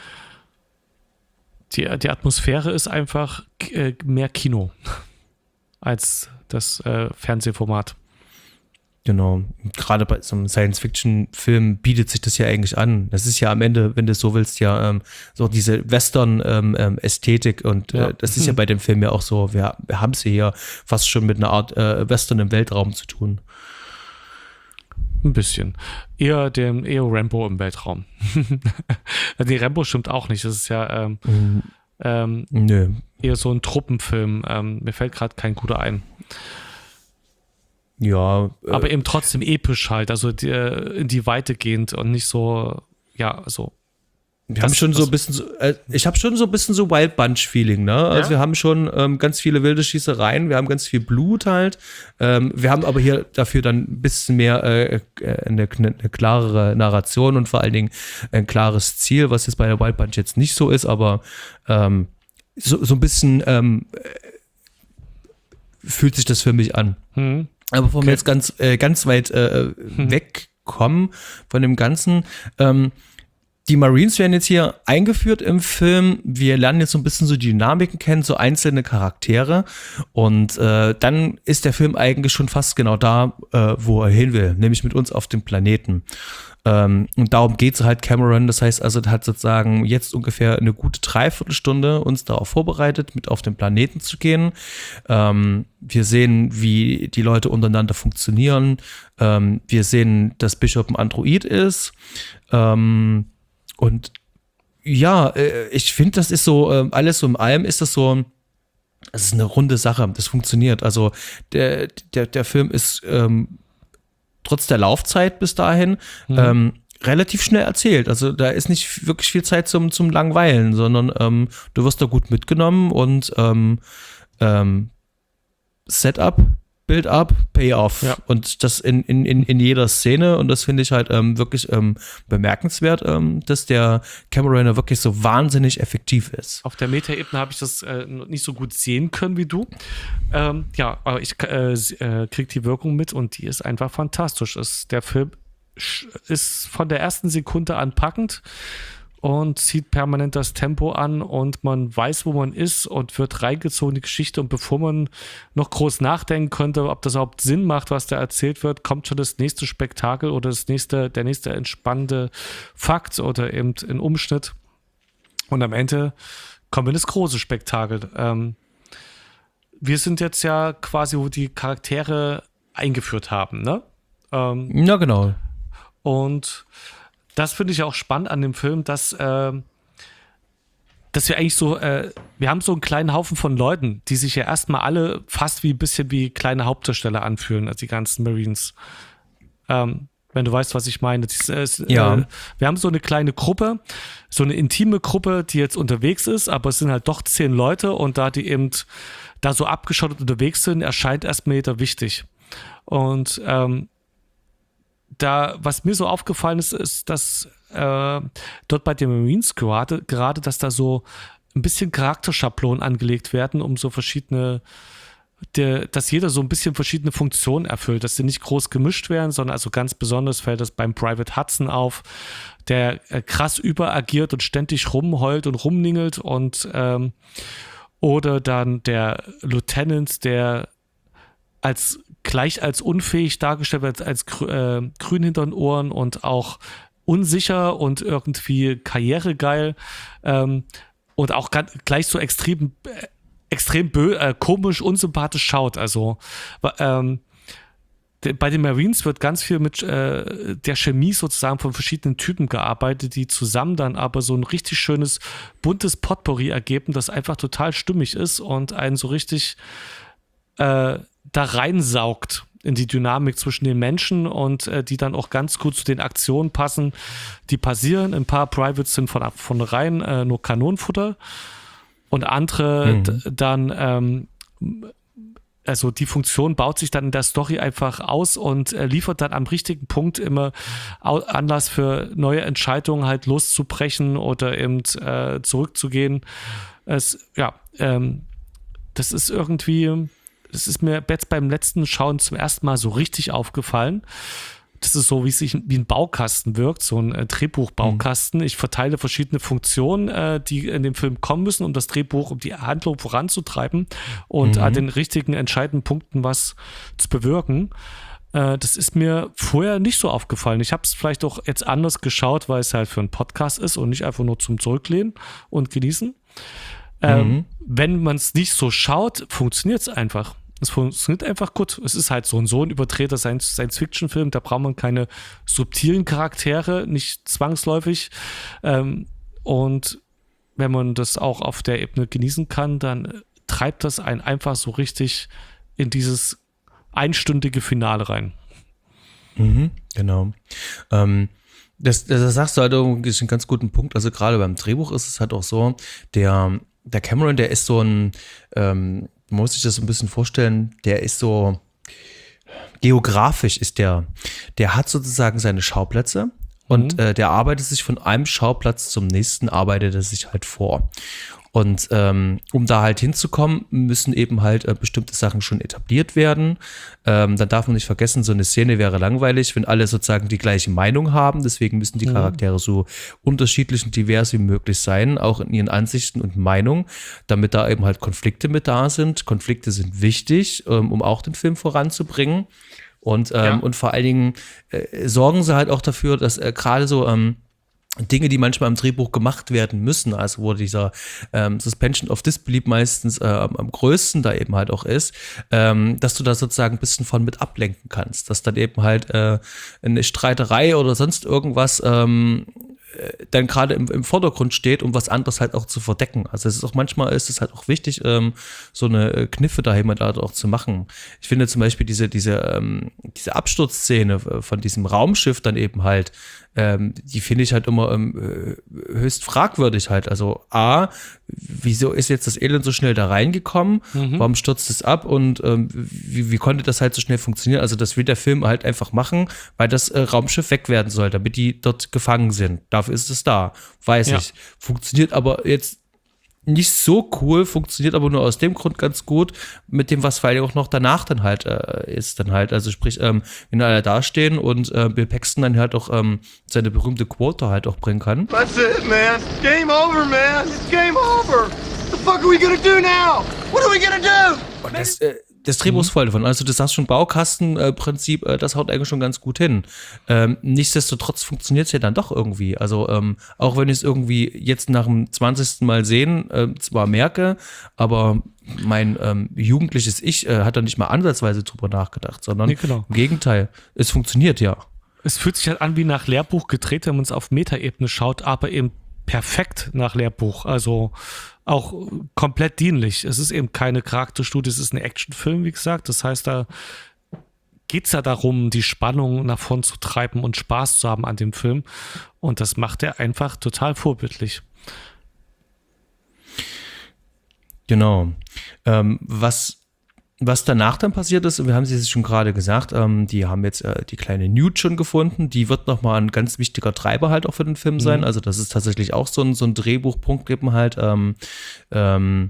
Die Atmosphäre ist einfach mehr Kino als das Fernsehformat. Genau, gerade bei so einem Science-Fiction-Film bietet sich das ja eigentlich an. Das ist ja am Ende, wenn du so willst, ja so diese Western-Ästhetik und das ist ja bei dem Film ja auch so. Wir haben es hier fast schon mit einer Art Western im Weltraum zu tun. Ein bisschen. Eher Rambo im Weltraum. Die Rambo stimmt auch nicht. Das ist ja eher so ein Truppenfilm. Mir fällt gerade kein guter ein. Ja. Aber eben trotzdem episch halt, also in die Weite gehend und nicht so, so. Wir haben schon so ein bisschen, ich habe schon so ein bisschen so Wild Bunch-Feeling, ne? Also wir haben schon ganz viele wilde Schießereien, wir haben ganz viel Blut halt. Wir haben aber hier dafür dann ein bisschen mehr eine klarere Narration und vor allen Dingen ein klares Ziel, was jetzt bei der Wild Bunch jetzt nicht so ist, aber so ein bisschen fühlt sich das für mich an. Aber wenn wir jetzt ganz weit bekommen von dem Ganzen. Die Marines werden jetzt hier eingeführt im Film. Wir lernen jetzt so ein bisschen so die Dynamiken kennen, so einzelne Charaktere. Und dann ist der Film eigentlich schon fast genau da, wo er hin will, nämlich mit uns auf dem Planeten. Und darum geht es halt Cameron. Das heißt also, er hat sozusagen jetzt ungefähr eine gute Dreiviertelstunde uns darauf vorbereitet, mit auf den Planeten zu gehen. Wir sehen, wie die Leute untereinander funktionieren. Wir sehen, dass Bishop ein Android ist. Und ja, ich finde, das ist so, alles so in allem ist das so, das ist eine runde Sache, das funktioniert. Also der Film ist trotz der Laufzeit bis dahin relativ schnell erzählt. Also da ist nicht wirklich viel Zeit zum Langweilen, sondern du wirst da gut mitgenommen und Setup, Build-up, Payoff. Ja. Und das in jeder Szene. Und das finde ich halt wirklich bemerkenswert, dass der Cameron wirklich so wahnsinnig effektiv ist. Auf der Meta-Ebene habe ich das nicht so gut sehen können wie du. Ja, aber ich kriege die Wirkung mit und die ist einfach fantastisch. Der Film ist von der ersten Sekunde an packend und zieht permanent das Tempo an und man weiß, wo man ist und wird reingezogen in die Geschichte. Und bevor man noch groß nachdenken könnte, ob das überhaupt Sinn macht, was da erzählt wird, kommt schon das nächste Spektakel oder der nächste entspannende Fakt oder eben ein Umschnitt. Und am Ende kommen wir in das große Spektakel. Wir sind jetzt ja quasi, wo die Charaktere eingeführt haben, ne? Ja, genau. Und das finde ich auch spannend an dem Film, dass wir eigentlich so, wir haben so einen kleinen Haufen von Leuten, die sich ja erstmal alle fast ein bisschen wie kleine Hauptdarsteller anfühlen, also die ganzen Marines. Wenn du weißt, was ich meine. Ja. Wir haben so eine kleine Gruppe, so eine intime Gruppe, die jetzt unterwegs ist, aber es sind halt doch 10 Leute und da die eben da so abgeschottet unterwegs sind, erscheint erstmal jeder wichtig. Und was mir so aufgefallen ist, dass dort bei den Marines gerade, dass da so ein bisschen Charakterschablonen angelegt werden, um so dass jeder so ein bisschen verschiedene Funktionen erfüllt, dass sie nicht groß gemischt werden, sondern also ganz besonders fällt das beim Private Hudson auf, der krass überagiert und ständig rumheult und rumningelt und oder dann der Lieutenant, der gleich als unfähig dargestellt wird, als grün hinter den Ohren und auch unsicher und irgendwie karrieregeil und auch gleich so extrem komisch, unsympathisch schaut. Also bei den Marines wird ganz viel mit der Chemie sozusagen von verschiedenen Typen gearbeitet, die zusammen dann aber so ein richtig schönes, buntes Potpourri ergeben, das einfach total stimmig ist und einen so richtig da reinsaugt in die Dynamik zwischen den Menschen und die dann auch ganz gut zu den Aktionen passen, die passieren. Ein paar Privates sind von vornherein nur Kanonenfutter und andere dann, also die Funktion baut sich dann in der Story einfach aus und liefert dann am richtigen Punkt immer Anlass für neue Entscheidungen halt loszubrechen oder eben zurückzugehen. Das ist irgendwie... Das ist mir jetzt beim letzten Schauen zum ersten Mal so richtig aufgefallen. Das ist so, wie es sich wie ein Baukasten wirkt, so ein Drehbuchbaukasten. Ich verteile verschiedene Funktionen, die in dem Film kommen müssen, um das Drehbuch, um die Handlung voranzutreiben und an den richtigen entscheidenden Punkten was zu bewirken. Das ist mir vorher nicht so aufgefallen. Ich habe es vielleicht auch jetzt anders geschaut, weil es halt für einen Podcast ist und nicht einfach nur zum Zurücklehnen und genießen. Wenn man es nicht so schaut, funktioniert es einfach. Es funktioniert einfach gut. Es ist halt so ein überdrehter Science-Fiction-Film, da braucht man keine subtilen Charaktere, nicht zwangsläufig. Und wenn man das auch auf der Ebene genießen kann, dann treibt das einen einfach so richtig in dieses einstündige Finale rein. Genau. Das sagst du halt irgendwie einen ganz guten Punkt. Also gerade beim Drehbuch ist es halt auch so, der Cameron, der ist so ein, man muss sich das ein bisschen vorstellen, der ist so, geografisch ist der hat sozusagen seine Schauplätze und der arbeitet sich von einem Schauplatz zum nächsten, arbeitet er sich halt vor. Und um da halt hinzukommen, müssen eben halt bestimmte Sachen schon etabliert werden. Dann darf man nicht vergessen, so eine Szene wäre langweilig, wenn alle sozusagen die gleiche Meinung haben. Deswegen müssen die Charaktere so unterschiedlich und divers wie möglich sein, auch in ihren Ansichten und Meinungen, damit da eben halt Konflikte mit da sind. Konflikte sind wichtig, um auch den Film voranzubringen. Und vor allen Dingen sorgen sie halt auch dafür, dass gerade so Dinge, die manchmal im Drehbuch gemacht werden müssen, also wo dieser Suspension of Disbelief meistens am größten da eben halt auch ist, dass du da sozusagen ein bisschen von mit ablenken kannst, dass dann eben halt eine Streiterei oder sonst irgendwas dann gerade im Vordergrund steht, um was anderes halt auch zu verdecken. Also es ist auch manchmal ist es halt auch wichtig, so eine Kniffe da jemand halt auch zu machen. Ich finde zum Beispiel diese Absturzszene von diesem Raumschiff dann eben halt, die finde ich halt immer höchst fragwürdig halt. Also A, wieso ist jetzt das Elend so schnell da reingekommen? Warum stürzt es ab? Und wie konnte das halt so schnell funktionieren? Also das will der Film halt einfach machen, weil das Raumschiff weg werden soll, damit die dort gefangen sind. Dafür ist es da, weiß ich. Funktioniert aber jetzt nicht so cool, funktioniert aber nur aus dem Grund ganz gut, mit dem, was vor allem auch noch danach dann halt ist dann halt. Also sprich, wenn alle da stehen und Bill Paxton dann halt auch seine berühmte Quote halt auch bringen kann. That's it, man. Game over, man. It's game over. What the fuck are we gonna do now? What are we gonna do? Und das Drehbuch ist voll davon. Also du sagst schon Baukastenprinzip, das haut eigentlich schon ganz gut hin. Nichtsdestotrotz funktioniert es ja dann doch irgendwie. Also auch wenn ich es irgendwie jetzt nach dem 20. Mal sehen zwar merke, aber mein jugendliches Ich hat da nicht mal ansatzweise drüber nachgedacht, sondern im Gegenteil, es funktioniert ja. Es fühlt sich halt an wie nach Lehrbuch gedreht, wenn man es auf Metaebene schaut, aber eben perfekt nach Lehrbuch. Also auch komplett dienlich. Es ist eben keine Charakterstudie, es ist ein Actionfilm, wie gesagt. Das heißt, da geht es ja darum, die Spannung nach vorn zu treiben und Spaß zu haben an dem Film. Und das macht er einfach total vorbildlich. Genau. Was danach dann passiert ist, wir haben es jetzt schon gerade gesagt, die haben jetzt die kleine Newt schon gefunden, die wird nochmal ein ganz wichtiger Treiber halt auch für den Film sein, also das ist tatsächlich auch so ein Drehbuchpunkt eben halt. Dann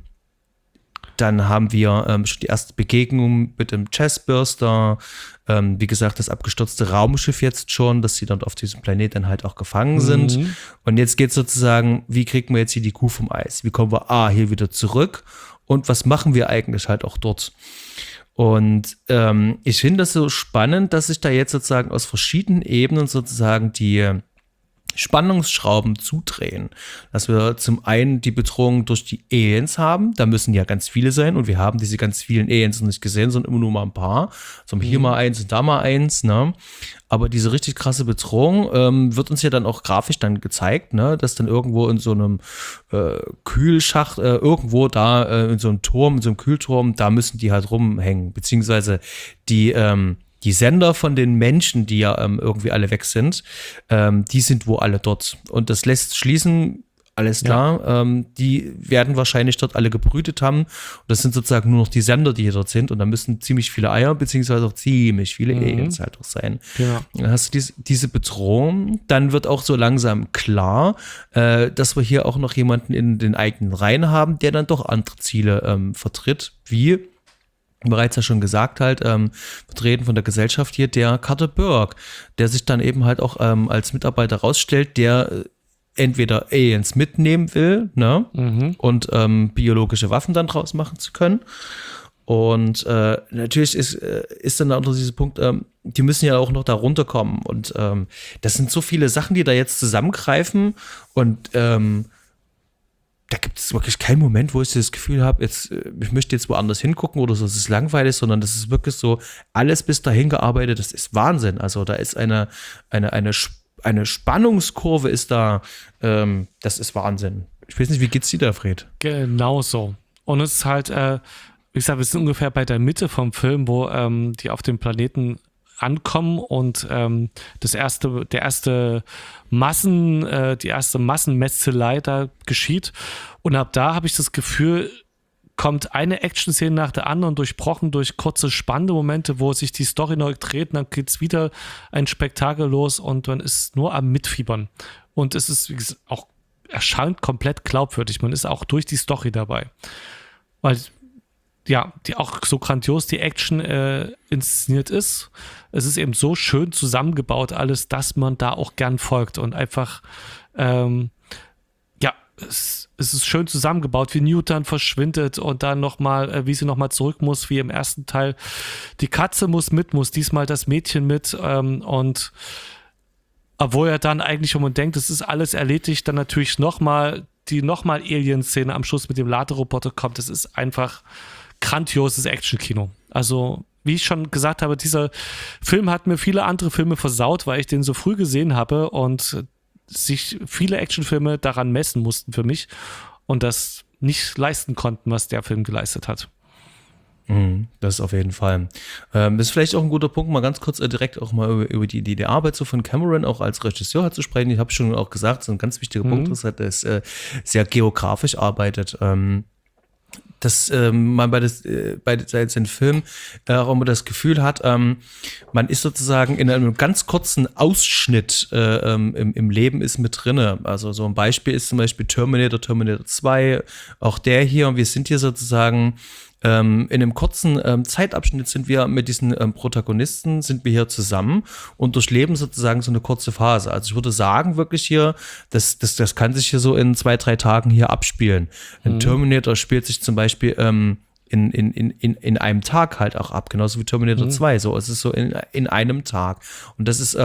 haben wir schon die erste Begegnung mit dem Chestburster, wie gesagt, das abgestürzte Raumschiff jetzt schon, dass sie dann auf diesem Planeten halt auch gefangen sind. Und jetzt geht es sozusagen, wie kriegen wir jetzt hier die Kuh vom Eis? Wie kommen wir hier wieder zurück? Und was machen wir eigentlich halt auch dort? Und ich finde das so spannend, dass sich da jetzt sozusagen aus verschiedenen Ebenen sozusagen die Spannungsschrauben zudrehen. Dass wir zum einen die Bedrohung durch die Aliens haben, da müssen ja ganz viele sein und wir haben diese ganz vielen Aliens noch nicht gesehen, sondern immer nur mal ein paar. So hier mal eins und da mal eins, ne? Aber diese richtig krasse Bedrohung wird uns ja dann auch grafisch dann gezeigt, ne? Dass dann irgendwo in so einem Kühlschacht, irgendwo da in so einem Turm, in so einem Kühlturm, da müssen die halt rumhängen, beziehungsweise die Sender von den Menschen, die ja irgendwie alle weg sind, die sind wohl alle dort. Und das lässt schließen, alles klar, die werden wahrscheinlich dort alle gebrütet haben. Und das sind sozusagen nur noch die Sender, die hier dort sind. Und da müssen ziemlich viele Eier, beziehungsweise auch ziemlich viele Aliens halt auch sein. Ja. Dann hast du diese Bedrohung. Dann wird auch so langsam klar, dass wir hier auch noch jemanden in den eigenen Reihen haben, der dann doch andere Ziele vertritt, wie bereits ja schon gesagt halt, vertreten von der Gesellschaft hier, der Carter Burke, der sich dann eben halt auch als Mitarbeiter rausstellt, der entweder Aliens mitnehmen will, ne, und biologische Waffen dann draus machen zu können. Und natürlich ist dann auch noch dieser Punkt, die müssen ja auch noch da runterkommen. Und das sind so viele Sachen, die da jetzt zusammengreifen und da gibt es wirklich keinen Moment, wo ich das Gefühl habe, ich möchte jetzt woanders hingucken oder so, es ist langweilig, sondern das ist wirklich so, alles bis dahin gearbeitet, das ist Wahnsinn. Also da ist eine Spannungskurve ist da, das ist Wahnsinn. Ich weiß nicht, wie geht's dir da, Fred? Genau so. Und es ist halt, wie gesagt, wir sind ungefähr bei der Mitte vom Film, wo die auf dem Planeten ankommen und die erste Massenmetzelei da geschieht. Und ab da habe ich das Gefühl, kommt eine Action-Szene nach der anderen, durchbrochen durch kurze, spannende Momente, wo sich die Story neu dreht, dann geht es wieder ein Spektakel los und man ist nur am Mitfiebern. Und es ist, wie gesagt, auch erscheint komplett glaubwürdig. Man ist auch durch die Story dabei. Weil, ja, die auch so grandios die Action inszeniert ist. Es ist eben so schön zusammengebaut alles, dass man da auch gern folgt und einfach, es ist schön zusammengebaut, wie Newt dann verschwindet und dann nochmal, wie sie nochmal zurück muss, wie im ersten Teil. Die Katze muss diesmal das Mädchen mit und obwohl er dann eigentlich, wenn man denkt, das ist alles erledigt, dann natürlich nochmal Alien-Szene am Schluss mit dem Laderoboter kommt. Das ist einfach grandioses Action-Kino. Also, wie ich schon gesagt habe, dieser Film hat mir viele andere Filme versaut, weil ich den so früh gesehen habe und sich viele Actionfilme daran messen mussten für mich und das nicht leisten konnten, was der Film geleistet hat. Das ist auf jeden Fall. Das ist vielleicht auch ein guter Punkt, mal ganz kurz direkt auch mal über die Arbeit so von Cameron auch als Regisseur zu sprechen. Ich habe schon auch gesagt, so ein ganz wichtiger Punkt ist, dass er sehr geografisch arbeitet. Dass man bei seinen Filmen auch immer das Gefühl hat, man ist sozusagen in einem ganz kurzen Ausschnitt im Leben ist mit drinne. Also so ein Beispiel ist zum Beispiel Terminator 2, auch der hier, und wir sind hier sozusagen in einem kurzen Zeitabschnitt sind wir mit diesen Protagonisten, sind wir hier zusammen und durchleben sozusagen so eine kurze Phase. Also ich würde sagen, wirklich hier, das kann sich hier so in 2-3 Tagen hier abspielen. Ein Terminator spielt sich zum Beispiel in einem Tag halt auch ab, genauso wie Terminator 2. So, es ist so in einem Tag. Und das ist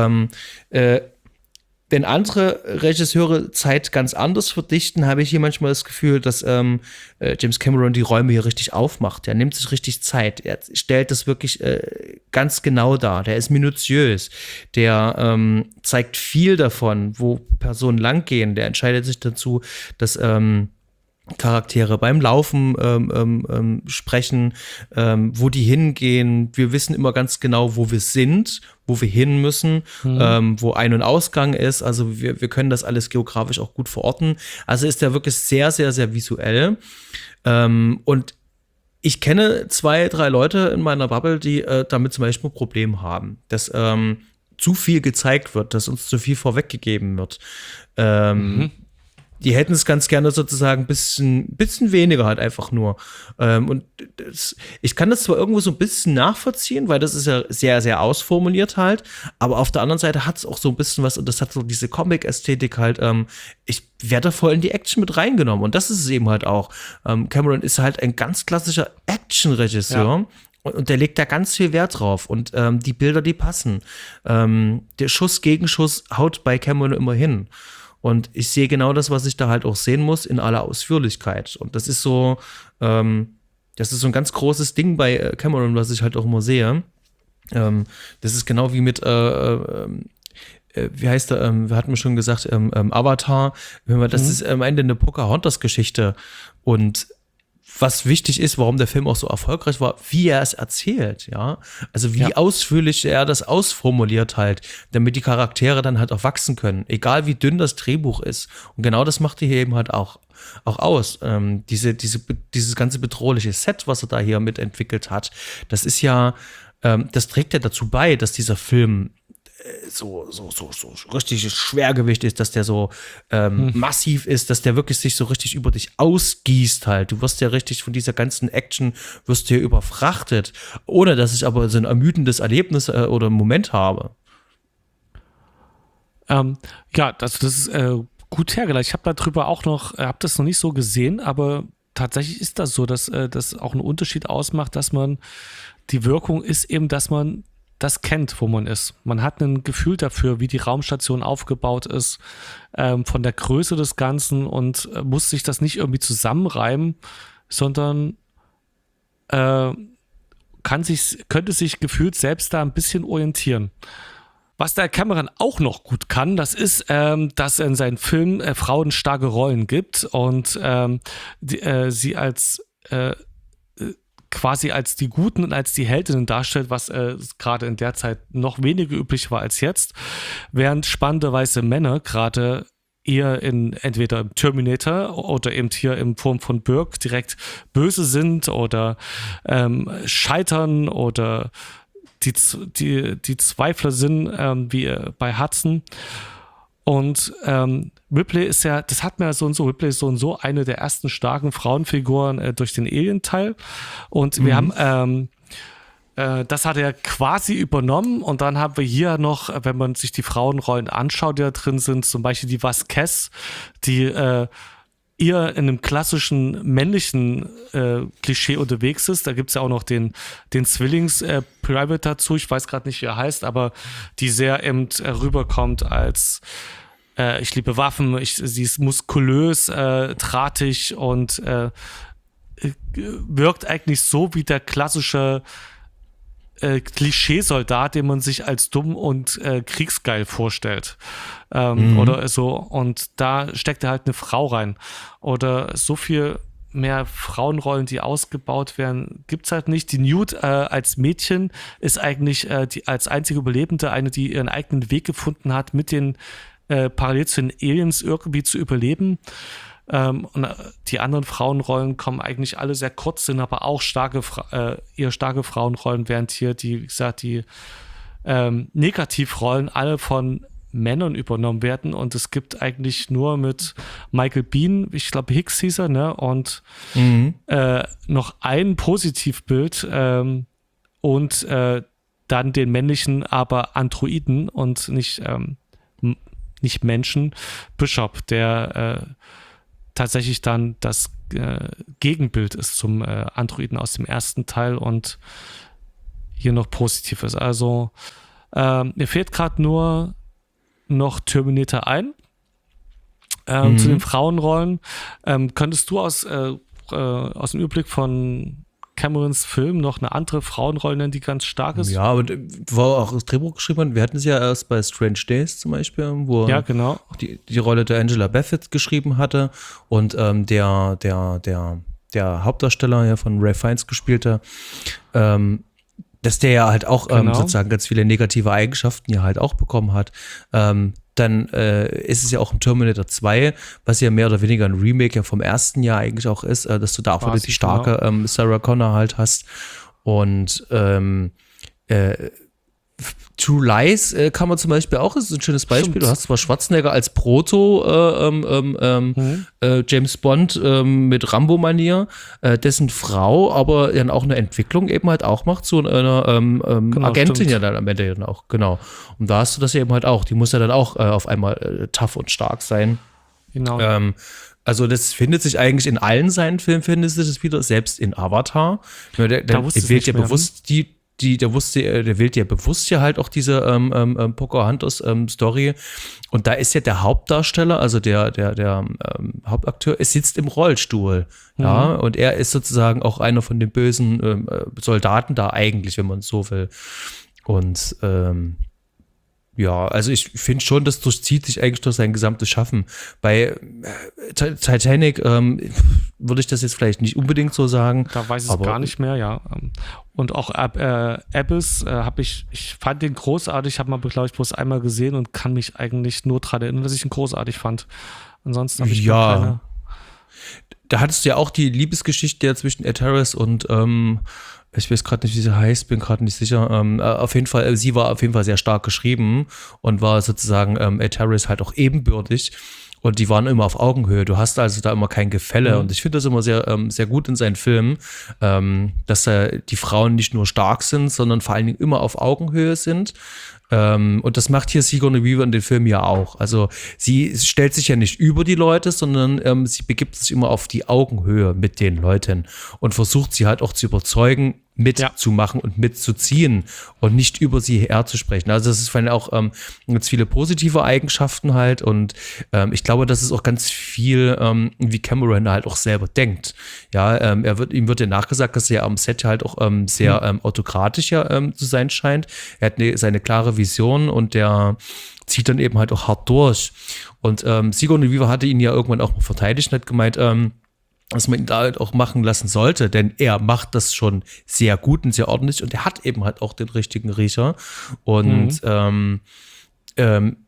wenn andere Regisseure Zeit ganz anders verdichten, habe ich hier manchmal das Gefühl, dass James Cameron die Räume hier richtig aufmacht. Er nimmt sich richtig Zeit. Er stellt das wirklich ganz genau dar. Der ist minutiös. Der zeigt viel davon, wo Personen langgehen. Der entscheidet sich dazu, dass Charaktere beim Laufen sprechen, wo die hingehen. Wir wissen immer ganz genau, wo wir sind, wo wir hin müssen, wo Ein- und Ausgang ist. Also wir können das alles geografisch auch gut verorten. Also ist der wirklich sehr, sehr, sehr visuell. Und ich kenne 2-3 Leute in meiner Bubble, die damit zum Beispiel ein Problem haben, dass zu viel gezeigt wird, dass uns zu viel vorweggegeben wird. Die hätten es ganz gerne sozusagen ein bisschen weniger halt einfach nur. Und ich kann das zwar irgendwo so ein bisschen nachvollziehen, weil das ist ja sehr, sehr ausformuliert halt, aber auf der anderen Seite hat es auch so ein bisschen was, und das hat so diese Comic-Ästhetik halt, ich werde da voll in die Action mit reingenommen, und das ist es eben halt auch. Cameron ist halt ein ganz klassischer Action-Regisseur. Ja. Und der legt da ganz viel Wert drauf. Und die Bilder, die passen. Der Schuss gegen Schuss haut bei Cameron immer hin. Und ich sehe genau das, was ich da halt auch sehen muss, in aller Ausführlichkeit. Und das ist so ein ganz großes Ding bei Cameron, was ich halt auch immer sehe. Das ist genau wie mit wie heißt der, wir hatten schon gesagt, Avatar. Das ist am Ende eine Pocahontas-Geschichte. Und was wichtig ist, warum der Film auch so erfolgreich war, wie er es erzählt, ja. Also wie ausführlich er das ausformuliert halt, damit die Charaktere dann halt auch wachsen können, egal wie dünn das Drehbuch ist. Und genau das macht er hier eben halt auch aus. Dieses ganze bedrohliche Set, was er da hier mitentwickelt hat, das ist ja, das trägt ja dazu bei, dass dieser Film so richtig Schwergewicht ist, dass der so massiv ist, dass der wirklich sich so richtig über dich ausgießt halt. Du wirst ja richtig von dieser ganzen Action, wirst du hier überfrachtet, ohne dass ich aber so ein ermüdendes Erlebnis oder Moment habe. Das ist gut hergeleitet. Ich habe darüber auch habe das noch nicht so gesehen, aber tatsächlich ist das so, dass das auch einen Unterschied ausmacht, dass man, die Wirkung ist eben, dass man das kennt, wo man ist. Man hat ein Gefühl dafür, wie die Raumstation aufgebaut ist, von der Größe des Ganzen, und muss sich das nicht irgendwie zusammenreimen, sondern könnte sich gefühlt selbst da ein bisschen orientieren. Was der Cameron auch noch gut kann, das ist, dass er in seinen Filmen Frauen starke Rollen gibt und sie als quasi als die Guten und als die Heldinnen darstellt, was gerade in der Zeit noch weniger üblich war als jetzt, während spannende weiße Männer gerade eher entweder im Terminator oder eben hier in Form von Burke direkt böse sind oder scheitern oder die Zweifler sind, wie bei Hudson. Und Ripley ist ja, das hat mir so und so, Ripley ist so und so eine der ersten starken Frauenfiguren durch den Alien-Teil. Und wir haben das hat er quasi übernommen und dann haben wir hier noch, wenn man sich die Frauenrollen anschaut, die da drin sind, zum Beispiel die Vasquez, die eher in einem klassischen männlichen Klischee unterwegs ist. Da gibt es ja auch noch den Zwillings-Private dazu, ich weiß gerade nicht, wie er heißt, aber die sehr eben rüberkommt als ich liebe Waffen, sie ist muskulös, drahtig und wirkt eigentlich so wie der klassische Klischeesoldat, den man sich als dumm und kriegsgeil vorstellt. Oder so. Und da steckt halt eine Frau rein. Oder so viel mehr Frauenrollen, die ausgebaut werden, gibt's halt nicht. Die Newt als Mädchen ist eigentlich die als einzige Überlebende eine, die ihren eigenen Weg gefunden hat, mit den parallel zu den Aliens irgendwie zu überleben. Und die anderen Frauenrollen kommen eigentlich alle sehr kurz, sind aber auch eher starke Frauenrollen, während hier die, wie gesagt, die Negativrollen alle von Männern übernommen werden und es gibt eigentlich nur mit Michael Biehn, ich glaube Hicks hieß er, ne, und noch ein Positivbild und dann den männlichen, aber Androiden und nicht Menschen, Bishop, der tatsächlich dann das Gegenbild ist zum Androiden aus dem ersten Teil und hier noch positiv ist. Also mir fehlt gerade nur noch Terminator ein zu den Frauenrollen. Könntest du aus dem Überblick von Camerons Film noch eine andere Frauenrolle nennen, die ganz stark ist? Ja, aber war auch das Drehbuch geschrieben, wir hatten es ja erst bei Strange Days zum Beispiel, wo ja, genau. die Rolle der Angela Bassett geschrieben hatte und der Hauptdarsteller ja von Ralph Fiennes gespielte, dass der ja halt auch sozusagen ganz viele negative Eigenschaften ja halt auch bekommen hat. Dann ist es ja auch im Terminator 2, was ja mehr oder weniger ein Remake ja vom ersten Jahr eigentlich auch ist, dass du da auch wieder die starke Sarah Connor halt hast. Und True Lies kann man zum Beispiel auch, ist ein schönes Beispiel. Stimmt. Du hast zwar Schwarzenegger als Proto James Bond mit Rambo-Manier, dessen Frau aber dann auch eine Entwicklung eben halt auch macht, so einer genau, Agentin stimmt. Ja dann am Ende dann auch, genau. Und da hast du das ja eben halt auch, die muss ja dann auch auf einmal tough und stark sein. Genau. Also das findet sich eigentlich in allen seinen Filmen, findest du das wieder, selbst in Avatar. Der wählt ja bewusst der wählt ja bewusst ja halt auch diese Pocahontas-Story. Und da ist ja der Hauptdarsteller, also der Hauptakteur, er sitzt im Rollstuhl. Ja, und er ist sozusagen auch einer von den bösen Soldaten da eigentlich, wenn man es so will. Und ja, also ich finde schon, das durchzieht sich eigentlich durch sein gesamtes Schaffen. Bei Titanic würde ich das jetzt vielleicht nicht unbedingt so sagen. Da weiß ich es gar nicht mehr, ja. Und auch Abyss ich fand den großartig, habe mal, glaube ich, bloß einmal gesehen und kann mich eigentlich nur daran erinnern, dass ich ihn großartig fand. Ansonsten habe ich keine. Da hattest du ja auch die Liebesgeschichte ja zwischen Ed Harris und ich weiß gerade nicht, wie sie heißt, bin gerade nicht sicher. Auf jeden Fall, sie war auf jeden Fall sehr stark geschrieben und war sozusagen Ed Harris halt auch ebenbürtig. Und die waren immer auf Augenhöhe. Du hast also da immer kein Gefälle. Und ich finde das immer sehr, sehr gut in seinen Filmen, dass die Frauen nicht nur stark sind, sondern vor allen Dingen immer auf Augenhöhe sind. Und das macht hier Sigourney Weaver in den Filmen ja auch. Also sie stellt sich ja nicht über die Leute, sondern sie begibt sich immer auf die Augenhöhe mit den Leuten und versucht sie halt auch zu überzeugen, mitzumachen und mitzuziehen und nicht über sie herzusprechen. Also das ist vor allem auch ganz viele positive Eigenschaften halt und ich glaube, das ist auch ganz viel, wie Cameron halt auch selber denkt. Ja, ihm wird ja nachgesagt, dass er am Set halt auch sehr autokratisch zu sein scheint. Er hat seine klare Vision und der zieht dann eben halt auch hart durch. Und Sigourney Weaver hatte ihn ja irgendwann auch mal verteidigt und hat gemeint, dass man ihn da halt auch machen lassen sollte, denn er macht das schon sehr gut und sehr ordentlich und er hat eben halt auch den richtigen Riecher und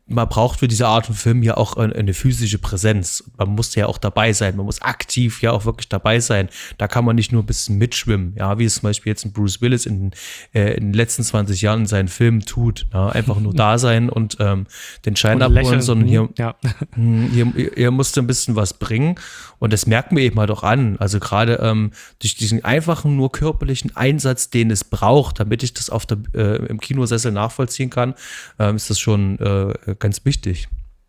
man braucht für diese Art von Film ja auch eine physische Präsenz. Man muss ja auch dabei sein. Man muss aktiv ja auch wirklich dabei sein. Da kann man nicht nur ein bisschen mitschwimmen, ja, wie es zum Beispiel jetzt ein Bruce Willis in den letzten 20 Jahren in seinen Filmen tut. Ja, einfach nur da sein und den Schein Und abholen, lächeln, sondern hier, ja. hier musste ein bisschen was bringen. Und das merkt man eben halt auch an. Also gerade durch diesen einfachen, nur körperlichen Einsatz, den es braucht, damit ich das im Kinosessel nachvollziehen kann, ist das schon ganz wichtig.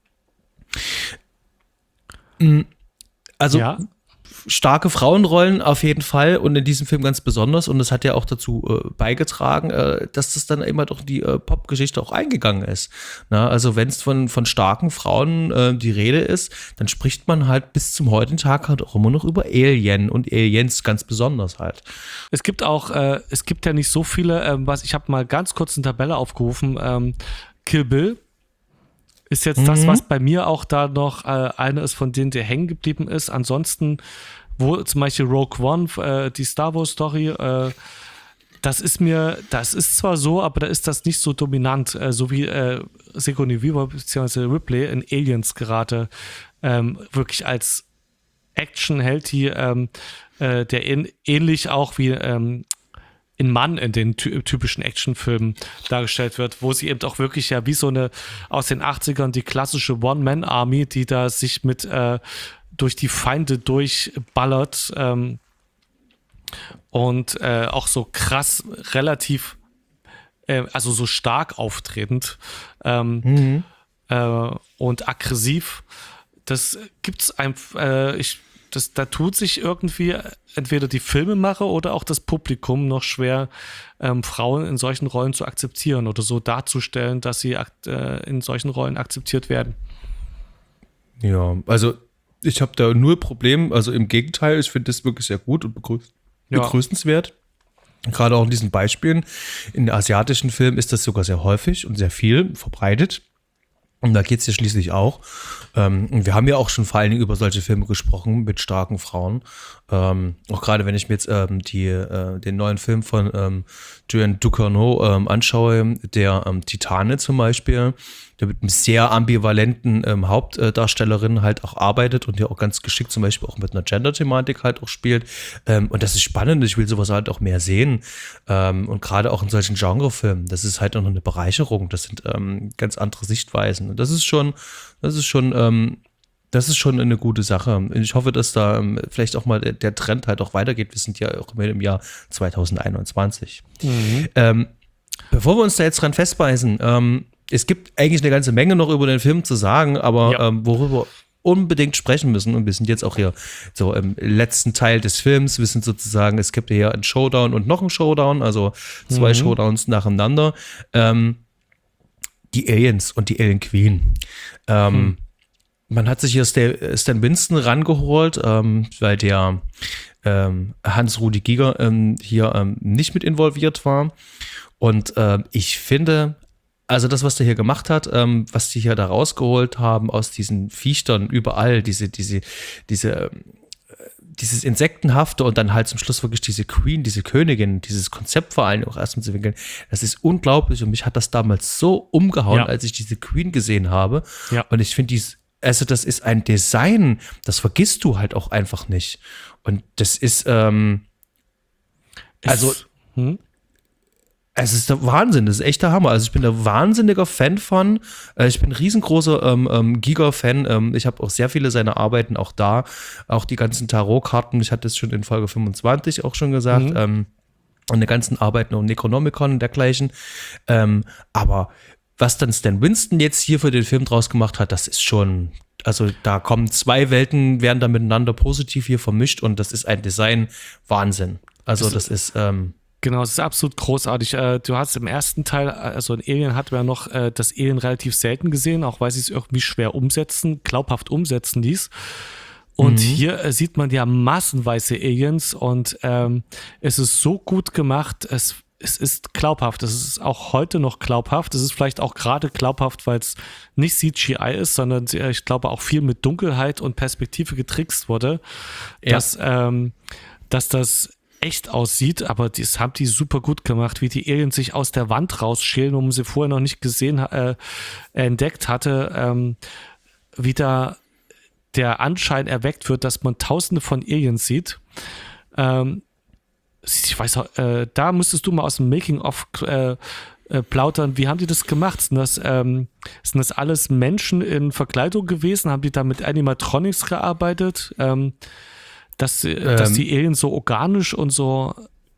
Also Ja. starke Frauenrollen auf jeden Fall und in diesem Film ganz besonders und das hat ja auch dazu beigetragen, dass das dann immer doch die Popgeschichte auch eingegangen ist. Na, also wenn es von starken Frauen die Rede ist, dann spricht man halt bis zum heutigen Tag halt auch immer noch über Alien und Aliens ganz besonders halt. Es gibt ja nicht so viele, ich habe mal ganz kurz eine Tabelle aufgerufen, Kill Bill ist jetzt das, was bei mir auch da noch eine ist von denen, der hängen geblieben ist. Ansonsten, wo zum Beispiel Rogue One, die Star Wars Story, das ist zwar so, aber da ist das nicht so dominant, so wie Sigourney Weaver bzw. Ripley in Aliens gerade wirklich als Actionheld, der ähnlich auch wie in Mann in den typischen Actionfilmen dargestellt wird, wo sie eben auch wirklich ja wie so eine aus den 80ern die klassische One-Man-Army, die da sich mit durch die Feinde durchballert und auch so krass relativ also so stark auftretend und aggressiv. Das gibt's einfach da tut sich irgendwie entweder die Filmemacher oder auch das Publikum noch schwer, Frauen in solchen Rollen zu akzeptieren oder so darzustellen, dass sie in solchen Rollen akzeptiert werden. Ja, also ich habe da nur Problem, also im Gegenteil, ich finde das wirklich sehr gut und begrüßenswert. Gerade auch in diesen Beispielen. In asiatischen Filmen ist das sogar sehr häufig und sehr viel verbreitet. Und da geht es ja schließlich auch. Und wir haben ja auch schon vor allen Dingen über solche Filme gesprochen mit starken Frauen. Auch gerade wenn ich mir jetzt den neuen Film von Joanne Ducournau anschaue, der Titane zum Beispiel, der mit einem sehr ambivalenten Hauptdarstellerin halt auch arbeitet und ja auch ganz geschickt zum Beispiel auch mit einer Gender-Thematik halt auch spielt. Und das ist spannend, ich will sowas halt auch mehr sehen. Und gerade auch in solchen Genrefilmen, das ist halt auch noch eine Bereicherung, das sind ganz andere Sichtweisen. Und das ist schon eine gute Sache. Und ich hoffe, dass da vielleicht auch mal der Trend halt auch weitergeht. Wir sind ja auch im Jahr 2021. Bevor wir uns da jetzt dran festbeißen, es gibt eigentlich eine ganze Menge noch über den Film zu sagen, aber worüber unbedingt sprechen müssen, und wir sind jetzt auch hier so im letzten Teil des Films, wir sind sozusagen, es gibt hier einen Showdown und noch einen Showdown, also 2 Showdowns nacheinander. Die Aliens und die Alien Queen. Man hat sich hier Stan Winston rangeholt, weil der Hans-Rudi Giger hier nicht mit involviert war. Und ich finde, also das, was der hier gemacht hat, was die hier da rausgeholt haben aus diesen Viechtern überall, dieses Insektenhafte und dann halt zum Schluss wirklich diese Queen, diese Königin, dieses Konzept vor allem auch erstmal zu entwickeln, das ist unglaublich und mich hat das damals so umgehauen, als ich diese Queen gesehen habe. Ja. Und ich finde also das ist ein Design, das vergisst du halt auch einfach nicht. Und das ist, es ist der Wahnsinn, das ist echt der Hammer. Also ich bin der wahnsinniger Fan von, ich bin ein riesengroßer Giga-Fan. Ich habe auch sehr viele seiner Arbeiten auch da, auch die ganzen Tarotkarten. Ich hatte es schon in Folge 25 auch schon gesagt. Und die ganzen Arbeiten um Necronomicon und dergleichen. Aber was dann Stan Winston jetzt hier für den Film draus gemacht hat, das ist schon, also da kommen 2 Welten, werden da miteinander positiv hier vermischt und das ist ein Design-Wahnsinn. Also das ist genau, es ist absolut großartig. Du hast im ersten Teil, also in Alien hatten wir noch das Alien relativ selten gesehen, auch weil sie es irgendwie schwer glaubhaft umsetzen ließ. Und hier sieht man ja massenweise Aliens und es ist so gut gemacht, es ist glaubhaft. Es ist auch heute noch glaubhaft. Es ist vielleicht auch gerade glaubhaft, weil es nicht CGI ist, sondern ich glaube auch viel mit Dunkelheit und Perspektive getrickst wurde, dass das echt aussieht, aber das haben die super gut gemacht, wie die Aliens sich aus der Wand rausschälen, wo man sie vorher noch nicht entdeckt hatte, wie da der Anschein erweckt wird, dass man tausende von Aliens sieht. Ich weiß auch, da müsstest du mal aus dem Making-of plaudern, wie haben die das gemacht? Sind das alles Menschen in Verkleidung gewesen? Haben die da mit Animatronics gearbeitet? Dass die Aliens so organisch und so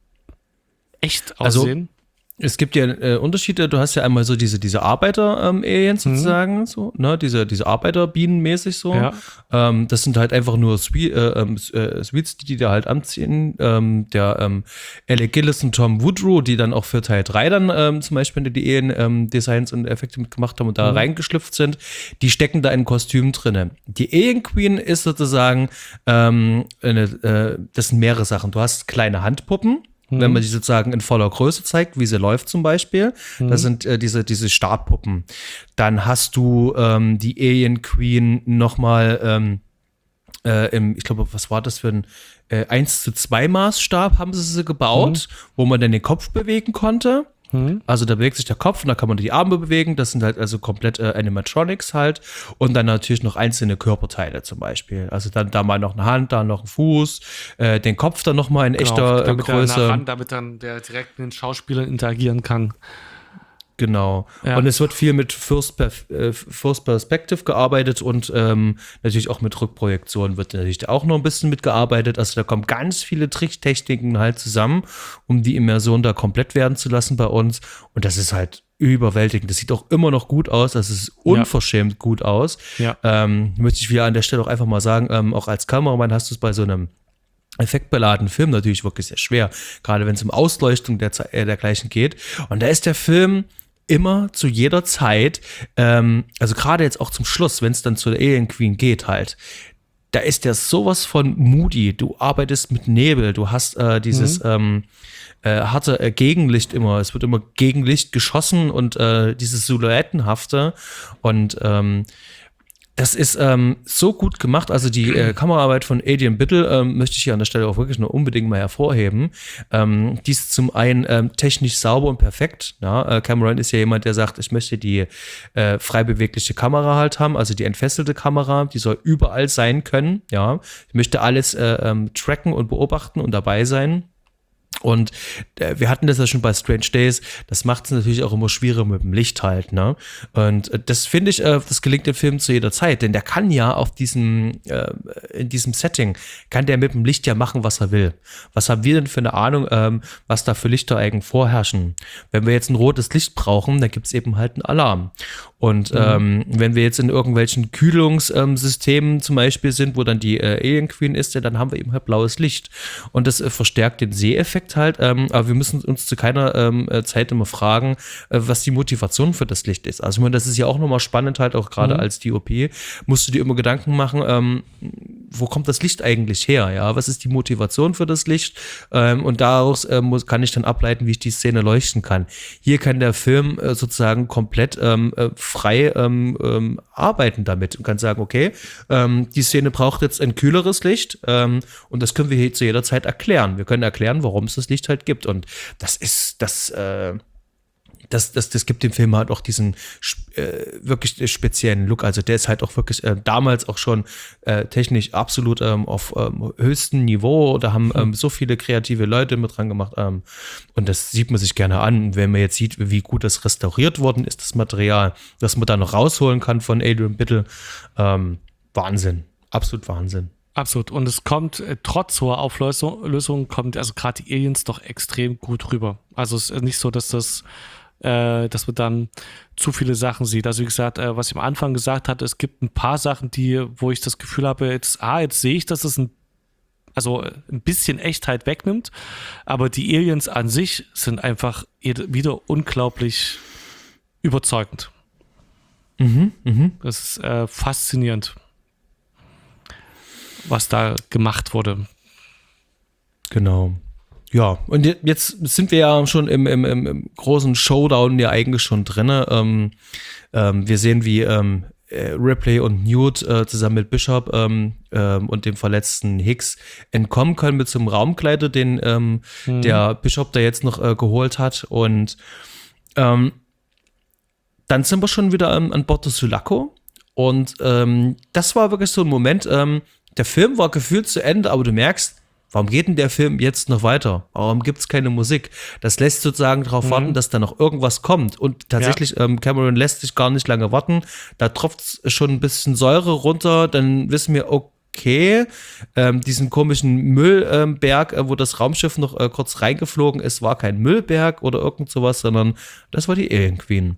echt aussehen? Es gibt ja Unterschiede. Du hast ja einmal so diese Arbeiter-Aliens sozusagen, so, ne? Diese Arbeiterbienen mäßig so. Ja. Das sind halt einfach nur Suites, die da halt anziehen. Der Alec Gillis und Tom Woodrow, die dann auch für Teil 3 dann zum Beispiel die Alien-Designs und Effekte mitgemacht haben und da reingeschlüpft sind, die stecken da in Kostümen drin. Die Alien Queen ist sozusagen, das sind mehrere Sachen. Du hast kleine Handpuppen, wenn man die sozusagen in voller Größe zeigt, wie sie läuft zum Beispiel. Das sind diese Stabpuppen. Dann hast du die Alien Queen nochmal ich glaube, was war das für ein 1:2 Maßstab haben sie gebaut, wo man dann den Kopf bewegen konnte. Also da bewegt sich der Kopf und da kann man die Arme bewegen. Das sind halt also komplett Animatronics halt. Und dann natürlich noch einzelne Körperteile zum Beispiel. Also dann da mal noch eine Hand, da noch ein Fuß, den Kopf dann nochmal in echter Größe. Damit dann der direkt mit den Schauspielern interagieren kann. Genau. Ja. Und es wird viel mit First Perspective gearbeitet und natürlich auch mit Rückprojektion wird natürlich auch noch ein bisschen mitgearbeitet. Also da kommen ganz viele Tricktechniken halt zusammen, um die Immersion da komplett werden zu lassen bei uns. Und das ist halt überwältigend. Das sieht auch immer noch gut aus. Das ist unverschämt gut aus. Ja. Möchte ich wieder an der Stelle auch einfach mal sagen, auch als Kameramann hast du es bei so einem effektbeladenen Film natürlich wirklich sehr schwer. Gerade wenn es um Ausleuchtung dergleichen geht. Und da ist der Film immer zu jeder Zeit, also gerade jetzt auch zum Schluss, wenn es dann zu der Alien Queen geht halt, da ist der sowas von moody. Du arbeitest mit Nebel, du hast dieses harte Gegenlicht immer. Es wird immer Gegenlicht geschossen und dieses Silhouettenhafte und das ist so gut gemacht. Also die Kameraarbeit von Adrian Biddle möchte ich hier an der Stelle auch wirklich nur unbedingt mal hervorheben. Die ist zum einen technisch sauber und perfekt. Ja? Cameron ist ja jemand, der sagt, ich möchte die frei bewegliche Kamera halt haben, also die entfesselte Kamera, die soll überall sein können. Ja? Ich möchte alles tracken und beobachten und dabei sein. Und wir hatten das ja schon bei Strange Days, das macht es natürlich auch immer schwieriger mit dem Licht halt, ne? Und das finde ich, das gelingt dem Film zu jeder Zeit, denn der kann ja in diesem Setting, kann der mit dem Licht ja machen, was er will. Was haben wir denn für eine Ahnung, was da für Lichter eigentlich vorherrschen? Wenn wir jetzt ein rotes Licht brauchen, dann gibt es eben halt einen Alarm. Und wenn wir jetzt in irgendwelchen Kühlungssystemen zum Beispiel sind, wo dann die Alien Queen ist, ja, dann haben wir eben halt blaues Licht. Und das verstärkt den Seheffekt halt, aber wir müssen uns zu keiner Zeit immer fragen, was die Motivation für das Licht ist. Also ich meine, das ist ja auch nochmal spannend halt, auch gerade als DOP, musst du dir immer Gedanken machen, wo kommt das Licht eigentlich her, ja, was ist die Motivation für das Licht und daraus kann ich dann ableiten, wie ich die Szene leuchten kann. Hier kann der Film sozusagen komplett frei arbeiten damit und kann sagen, okay, die Szene braucht jetzt ein kühleres Licht und das können wir hier zu jeder Zeit erklären. Wir können erklären, warum es das Licht halt gibt und das gibt dem Film halt auch diesen wirklich speziellen Look. Also der ist halt auch wirklich damals auch schon technisch absolut auf höchstem Niveau. Da haben so viele kreative Leute mit dran gemacht. Und das sieht man sich gerne an. Wenn man jetzt sieht, wie gut das restauriert worden ist, das Material, das man da noch rausholen kann von Adrian Biddle. Wahnsinn. Absolut Wahnsinn. Absolut. Und es kommt, trotz hoher Auflösung, kommt also gerade die Aliens doch extrem gut rüber. Also es ist nicht so, dass man dann zu viele Sachen sieht. Also wie gesagt, was ich am Anfang gesagt hatte, es gibt ein paar Sachen, wo ich das Gefühl habe, jetzt sehe ich, dass es ein bisschen Echtheit wegnimmt, aber die Aliens an sich sind einfach wieder unglaublich überzeugend. Das ist faszinierend, was da gemacht wurde. Genau. Ja, und jetzt sind wir ja schon im großen Showdown ja eigentlich schon drin. Wir sehen, wie Ripley und Newt zusammen mit Bishop und dem verletzten Hicks entkommen können mit so einem Raumkleider, den der Bishop da jetzt noch geholt hat. Und dann sind wir schon wieder an Bord des Sulaco. Und das war wirklich so ein Moment, der Film war gefühlt zu Ende, aber du merkst, warum geht denn der Film jetzt noch weiter? Warum gibt es keine Musik? Das lässt sozusagen darauf warten, dass da noch irgendwas kommt. Und tatsächlich, Cameron lässt sich gar nicht lange warten. Da tropft schon ein bisschen Säure runter. Dann wissen wir, okay, diesen komischen Müllberg, wo das Raumschiff noch kurz reingeflogen ist, war kein Müllberg oder irgend sowas, sondern das war die Alien Queen.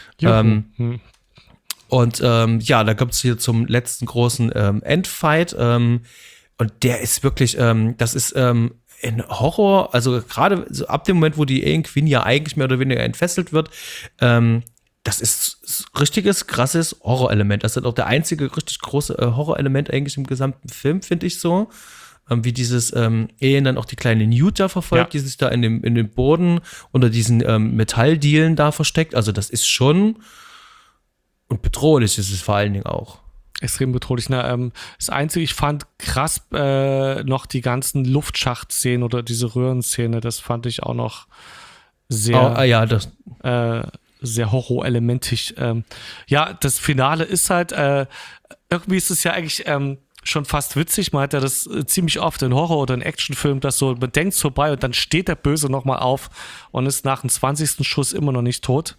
Und da gibt es hier zum letzten großen Endfight. Und der ist wirklich, das ist ein Horror, also gerade so ab dem Moment, wo die Alien Queen ja eigentlich mehr oder weniger entfesselt wird, das ist richtiges, krasses Horrorelement. Das ist auch der einzige richtig große Horrorelement eigentlich im gesamten Film, finde ich so. Wie dieses Alien dann auch die kleine Newt da verfolgt, die sich da in dem Boden unter diesen Metalldielen da versteckt. Also das ist schon, und bedrohlich ist es vor allen Dingen auch. Extrem bedrohlich. Das Einzige, ich fand krass noch die ganzen Luftschacht-Szenen oder diese Röhrenszene, das fand ich auch noch sehr, sehr horrorelementig. Das Finale ist halt, irgendwie ist es ja eigentlich schon fast witzig. Man hat ja das ziemlich oft in Horror- oder in Actionfilmen, dass so, man denkt vorbei und dann steht der Böse nochmal auf und ist nach dem 20. Schuss immer noch nicht tot.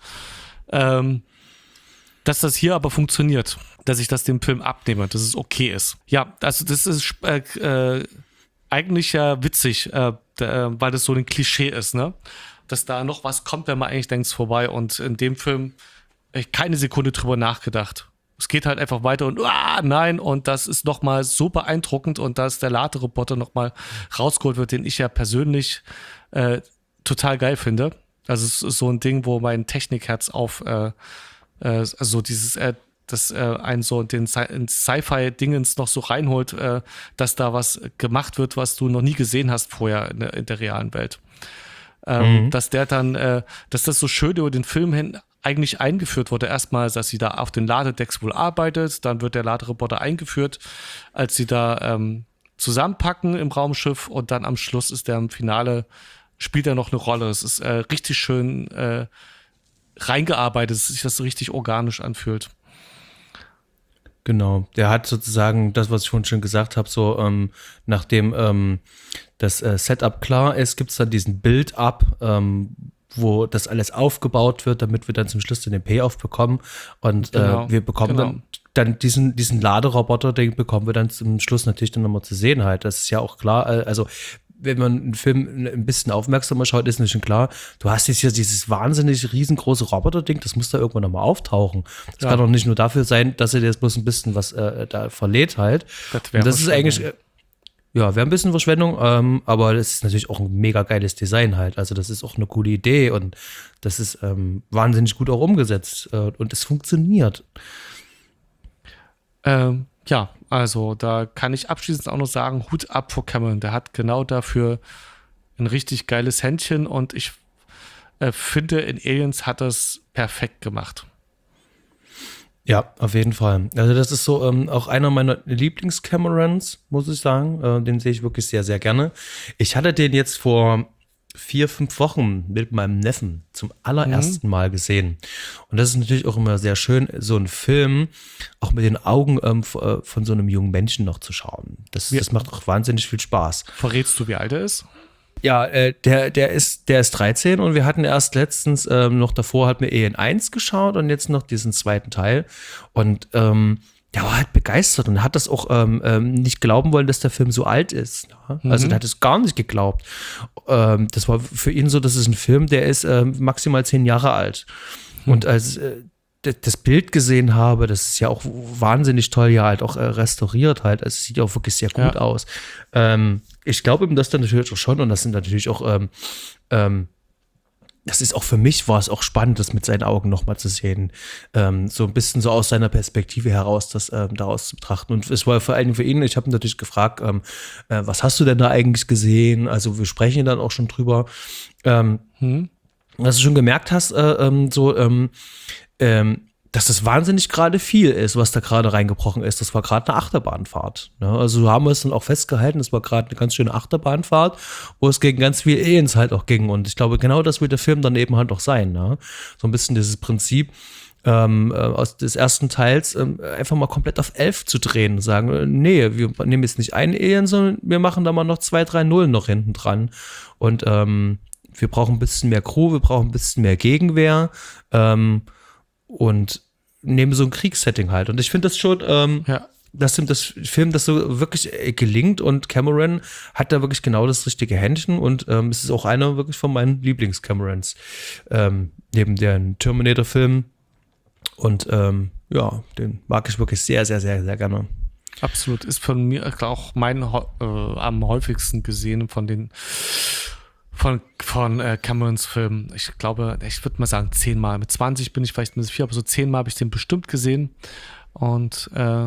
Dass das hier aber funktioniert, dass ich das dem Film abnehme, dass es okay ist. Ja, also das ist eigentlich ja witzig, weil das so ein Klischee ist, ne? Dass da noch was kommt, wenn man eigentlich denkt, es vorbei. Und in dem Film keine Sekunde drüber nachgedacht. Es geht halt einfach weiter und nein, und das ist nochmal so beeindruckend und dass der Laderoboter nochmal rausgeholt wird, den ich ja persönlich total geil finde. Also es ist so ein Ding, wo mein Technikherz also dieses, dass einen so in Sci-Fi-Dingens noch so reinholt, dass da was gemacht wird, was du noch nie gesehen hast vorher in der realen Welt. Dass der dann, dass das so schön über den Film hin eigentlich eingeführt wurde. Erstmal, dass sie da auf den Ladedecks wohl arbeitet, dann wird der Laderoboter eingeführt, als sie da zusammenpacken im Raumschiff und dann am Schluss ist der im Finale, spielt er noch eine Rolle. Es ist richtig schön reingearbeitet, dass sich das so richtig organisch anfühlt. Genau, der hat sozusagen das, was ich vorhin schon gesagt habe, so nachdem das Setup klar ist, gibt es dann diesen Build-up, wo das alles aufgebaut wird, damit wir dann zum Schluss den Payoff bekommen und wir bekommen dann diesen Laderoboter, den bekommen wir dann zum Schluss natürlich dann nochmal zu sehen halt. Das ist ja auch klar, also wenn man einen Film ein bisschen aufmerksamer schaut, ist natürlich schon klar, du hast jetzt hier dieses wahnsinnig riesengroße Roboter-Ding, das muss da irgendwann nochmal auftauchen. Das kann doch nicht nur dafür sein, dass er jetzt bloß ein bisschen was da verlädt halt. Das ist eigentlich, wäre ein bisschen Verschwendung, aber das ist natürlich auch ein mega geiles Design halt. Also das ist auch eine coole Idee und das ist wahnsinnig gut auch umgesetzt und es funktioniert. Also da kann ich abschließend auch noch sagen, Hut ab vor Cameron. Der hat genau dafür ein richtig geiles Händchen und ich finde, in Aliens hat er es perfekt gemacht. Ja, auf jeden Fall. Also das ist so auch einer meiner Lieblings-Camerons, muss ich sagen. Den sehe ich wirklich sehr, sehr gerne. Ich hatte den jetzt vor 4-5 Wochen mit meinem Neffen zum allerersten Mal gesehen. Und das ist natürlich auch immer sehr schön, so einen Film auch mit den Augen von so einem jungen Menschen noch zu schauen. Das macht auch wahnsinnig viel Spaß. Verrätst du, wie alt er ist? Ja, der ist 13 und wir hatten erst letztens noch davor hatten wir Alien 1 geschaut und jetzt noch diesen zweiten Teil. Und der war halt begeistert und hat das auch nicht glauben wollen, dass der Film so alt ist. Ne? Also der hat es gar nicht geglaubt. Das war für ihn so, das ist ein Film, der ist maximal 10 Jahre alt. Und als das Bild gesehen habe, das ist ja auch wahnsinnig toll, ja halt auch restauriert halt. Also es sieht auch wirklich sehr gut aus. Ich glaube ihm das dann natürlich auch schon und das sind natürlich auch das ist auch für mich, war es auch spannend, das mit seinen Augen nochmal zu sehen. So ein bisschen so aus seiner Perspektive heraus, das daraus zu betrachten. Und es war vor allem für ihn, ich habe ihn natürlich gefragt, was hast du denn da eigentlich gesehen? Also wir sprechen dann auch schon drüber. Dass du schon gemerkt hast, dass es wahnsinnig gerade viel ist, was da gerade reingebrochen ist. Das war gerade eine Achterbahnfahrt. Ne? Also haben wir es dann auch festgehalten, das war gerade eine ganz schöne Achterbahnfahrt, wo es gegen ganz viele Aliens halt auch ging. Und ich glaube, genau das wird der Film dann eben halt auch sein. Ne? So ein bisschen dieses Prinzip, aus des ersten Teils einfach mal komplett auf 11 zu drehen und sagen, nee, wir nehmen jetzt nicht einen Alien, sondern wir machen da mal noch 2, 3 Nullen noch hinten dran. Und wir brauchen ein bisschen mehr Crew, wir brauchen ein bisschen mehr Gegenwehr und nehmen so ein Kriegssetting halt. Und ich finde das schon, dass dem das Film das so wirklich gelingt und Cameron hat da wirklich genau das richtige Händchen und es ist auch einer wirklich von meinen Lieblings-Camerons neben den Terminator-Filmen. Und den mag ich wirklich sehr, sehr, sehr, sehr gerne. Absolut. Ist von mir auch am häufigsten gesehen von Camerons Filmen. Ich glaube, ich würde mal sagen 10-mal. Mit 20 bin ich vielleicht ein bisschen viel, aber so 10-mal habe ich den bestimmt gesehen. Und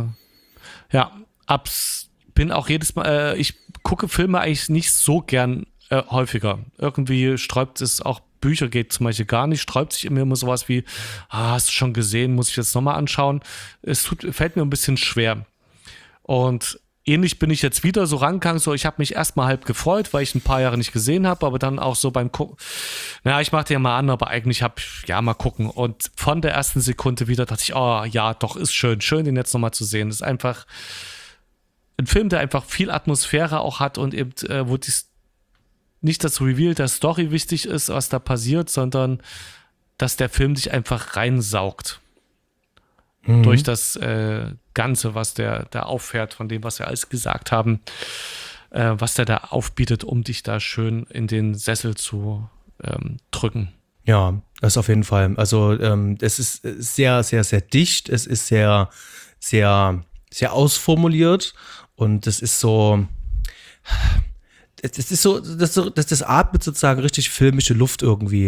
bin auch jedes Mal, ich gucke Filme eigentlich nicht so gern häufiger. Irgendwie sträubt es auch, Bücher geht zum Beispiel gar nicht, sträubt sich immer sowas wie, hast du schon gesehen, muss ich jetzt nochmal anschauen. Fällt mir ein bisschen schwer. Und ähnlich bin ich jetzt wieder so rangegangen, so ich habe mich erstmal halb gefreut, weil ich ein paar Jahre nicht gesehen habe, aber dann auch so beim Gucken, ich mache den ja mal an, aber eigentlich mal gucken. Und von der ersten Sekunde wieder dachte ich, oh ja, doch, ist schön, den jetzt nochmal zu sehen. Das ist einfach ein Film, der einfach viel Atmosphäre auch hat und eben, wo nicht das Reveal der Story wichtig ist, was da passiert, sondern dass der Film dich einfach reinsaugt. Durch das Ganze, was der auffährt, von dem, was wir alles gesagt haben, was der da aufbietet, um dich da schön in den Sessel zu drücken. Ja, das auf jeden Fall. Also es ist sehr, sehr, sehr dicht. Es ist sehr, sehr, sehr ausformuliert und es ist so... Es ist so, das atmet sozusagen richtig filmische Luft irgendwie.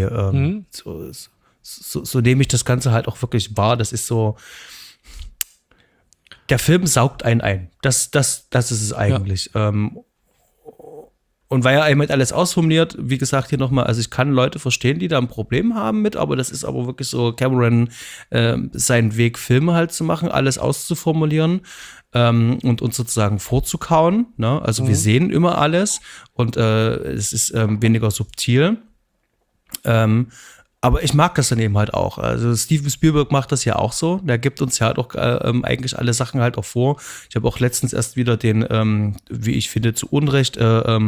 So nehme ich das Ganze halt auch wirklich wahr. Das ist so, der Film saugt einen ein. Das ist es eigentlich. Ja. Und weil er eben halt alles ausformuliert, wie gesagt, hier nochmal, also ich kann Leute verstehen, die da ein Problem haben mit, aber das ist aber wirklich so Cameron seinen Weg, Filme halt zu machen, alles auszuformulieren. Und uns sozusagen vorzukauen. Ne? Also wir sehen immer alles und es ist weniger subtil. Aber ich mag das dann eben halt auch. Also Steven Spielberg macht das ja auch so. Der gibt uns ja halt auch eigentlich alle Sachen halt auch vor. Ich habe auch letztens erst wieder den, wie ich finde, zu Unrecht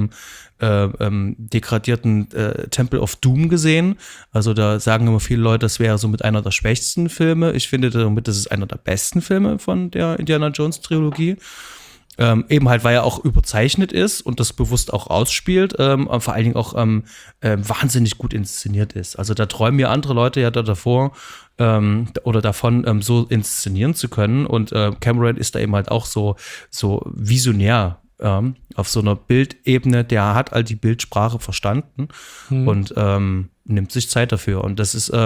degradierten Temple of Doom gesehen. Also da sagen immer viele Leute, das wäre so mit einer der schwächsten Filme. Ich finde damit, das ist einer der besten Filme von der Indiana Jones Trilogie. Eben halt, weil er auch überzeichnet ist und das bewusst auch ausspielt, vor allen Dingen auch wahnsinnig gut inszeniert ist. Also da träumen ja andere Leute ja davor oder davon, so inszenieren zu können und Cameron ist da eben halt auch so visionär auf so einer Bildebene, der hat all die Bildsprache verstanden und nimmt sich Zeit dafür. Und das ist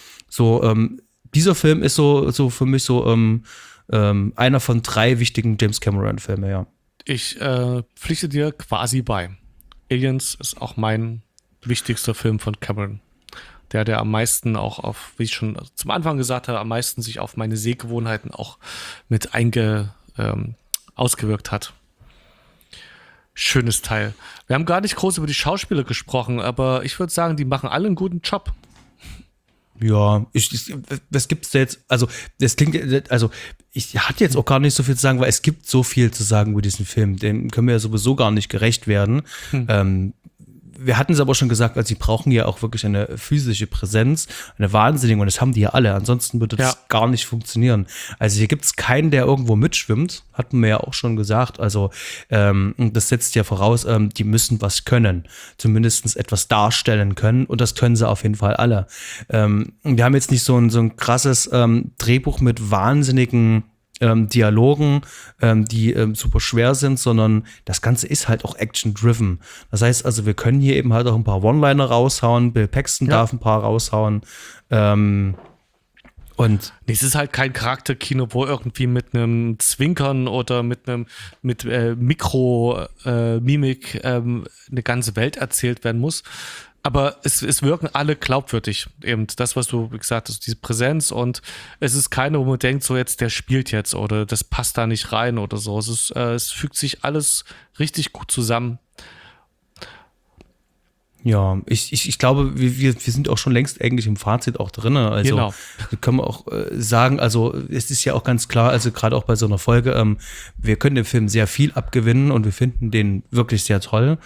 dieser Film ist so für mich so einer von 3 wichtigen James Cameron-Filmen, ja. Ich pflichte dir quasi bei. Aliens ist auch mein wichtigster Film von Cameron. Der am meisten auch auf, wie ich schon zum Anfang gesagt habe, am meisten sich auf meine Sehgewohnheiten auch mit ausgewirkt hat. Schönes Teil. Wir haben gar nicht groß über die Schauspieler gesprochen, aber ich würde sagen, die machen alle einen guten Job. Ja, was gibt's da jetzt? Also, das klingt, also, ich hatte jetzt auch gar nicht so viel zu sagen, weil es gibt so viel zu sagen über diesen Film. Dem können wir ja sowieso gar nicht gerecht werden. Wir hatten es aber schon gesagt, also sie brauchen ja auch wirklich eine physische Präsenz, eine wahnsinnige, und das haben die ja alle, ansonsten würde das gar nicht funktionieren. Also hier gibt es keinen, der irgendwo mitschwimmt, hatten wir ja auch schon gesagt, also das setzt ja voraus, die müssen was können, zumindest etwas darstellen können, und das können sie auf jeden Fall alle. Wir haben jetzt nicht so ein krasses Drehbuch mit wahnsinnigen Dialogen, die super schwer sind, sondern das Ganze ist halt auch action-driven. Das heißt also, wir können hier eben halt auch ein paar One-Liner raushauen, Bill Paxton darf ein paar raushauen. Und es ist halt kein Charakterkino, wo irgendwie mit einem Zwinkern oder mit Mikromimik eine ganze Welt erzählt werden muss. Aber es wirken alle glaubwürdig. Eben das, was du gesagt hast, diese Präsenz, und es ist keiner, wo man denkt, so jetzt, der spielt jetzt oder das passt da nicht rein oder so. Es fügt sich alles richtig gut zusammen. Ja, ich glaube, wir sind auch schon längst eigentlich im Fazit auch drin. Also Genau. können wir auch sagen, also es ist ja auch ganz klar, also gerade auch bei so einer Folge, wir können dem Film sehr viel abgewinnen und wir finden den wirklich sehr toll.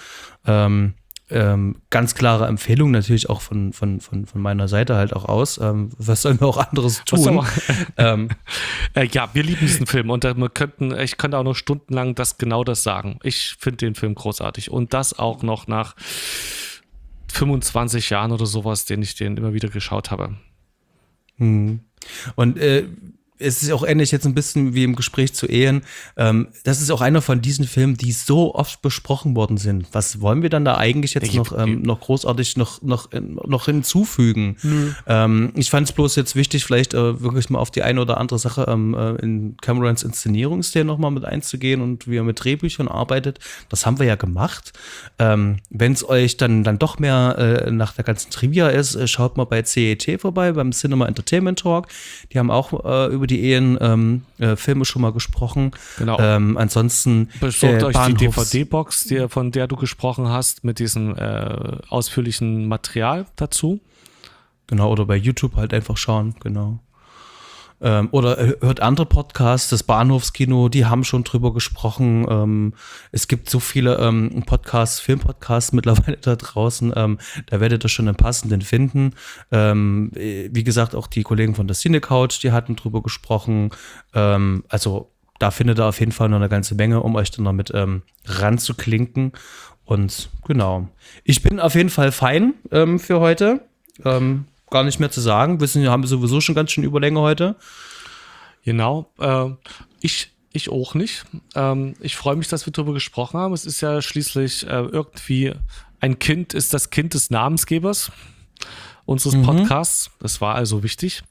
Ganz klare Empfehlung natürlich auch von meiner Seite halt auch aus. Was sollen wir auch anderes tun? Ja, wir lieben diesen Film und ich könnte auch noch stundenlang genau das sagen. Ich finde den Film großartig und das auch noch nach 25 Jahren oder sowas, den ich den immer wieder geschaut habe. Und es ist auch ähnlich jetzt ein bisschen wie im Gespräch zu Ehen. Das ist auch einer von diesen Filmen, die so oft besprochen worden sind. Was wollen wir dann da eigentlich jetzt noch großartig noch hinzufügen? Ich fand es bloß jetzt wichtig, vielleicht wirklich mal auf die eine oder andere Sache in Camerons Inszenierungsstil nochmal mit einzugehen und wie er mit Drehbüchern arbeitet. Das haben wir ja gemacht. Wenn es euch dann doch mehr nach der ganzen Trivia ist, schaut mal bei CET vorbei, beim Cinema Entertainment Talk. Die haben auch über die Ehen Filme schon mal gesprochen. Genau. Ansonsten besorgt euch die DVD-Box, von der du gesprochen hast, mit diesem ausführlichen Material dazu. Genau, oder bei YouTube halt einfach schauen, genau. Oder hört andere Podcasts, das Bahnhofskino, die haben schon drüber gesprochen. Es gibt so viele Filmpodcasts mittlerweile da draußen. Da werdet ihr schon einen passenden finden. Wie gesagt, auch die Kollegen von der Cine-Couch, die hatten drüber gesprochen. Also da findet ihr auf jeden Fall noch eine ganze Menge, um euch dann noch mit ranzuklinken. Und genau. Ich bin auf jeden Fall fein für heute. Gar nicht mehr zu sagen. Wir haben sowieso schon ganz schön Überlänge heute. Genau. Ich auch nicht. Ich freue mich, dass wir darüber gesprochen haben. Es ist ja schließlich irgendwie ein Kind ist das Kind des Namensgebers unseres Podcasts. Das war also wichtig.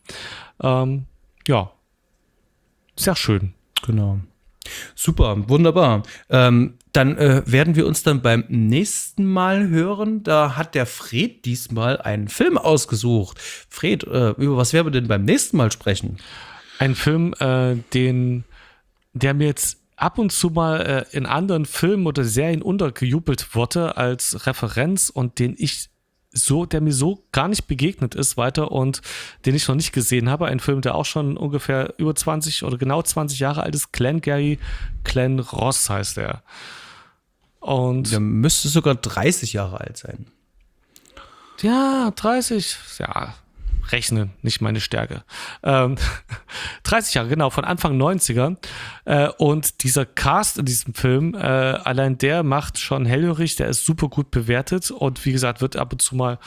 Ja. Sehr schön. Genau. Super, wunderbar. Dann werden wir uns dann beim nächsten Mal hören. Da hat der Fred diesmal einen Film ausgesucht. Fred, über was werden wir denn beim nächsten Mal sprechen? Ein Film, der mir jetzt ab und zu mal in anderen Filmen oder Serien untergejubelt wurde als Referenz und der mir so gar nicht begegnet ist weiter und den ich noch nicht gesehen habe. Ein Film, der auch schon ungefähr über 20 oder genau 20 Jahre alt ist. Glengarry Glen Ross heißt er. Und der müsste sogar 30 Jahre alt sein. Ja, 30. Ja, rechnen, nicht meine Stärke. 30 Jahre, genau, von Anfang 90er. Und dieser Cast in diesem Film, allein der macht schon hellhörig, der ist super gut bewertet und wie gesagt, wird ab und zu mal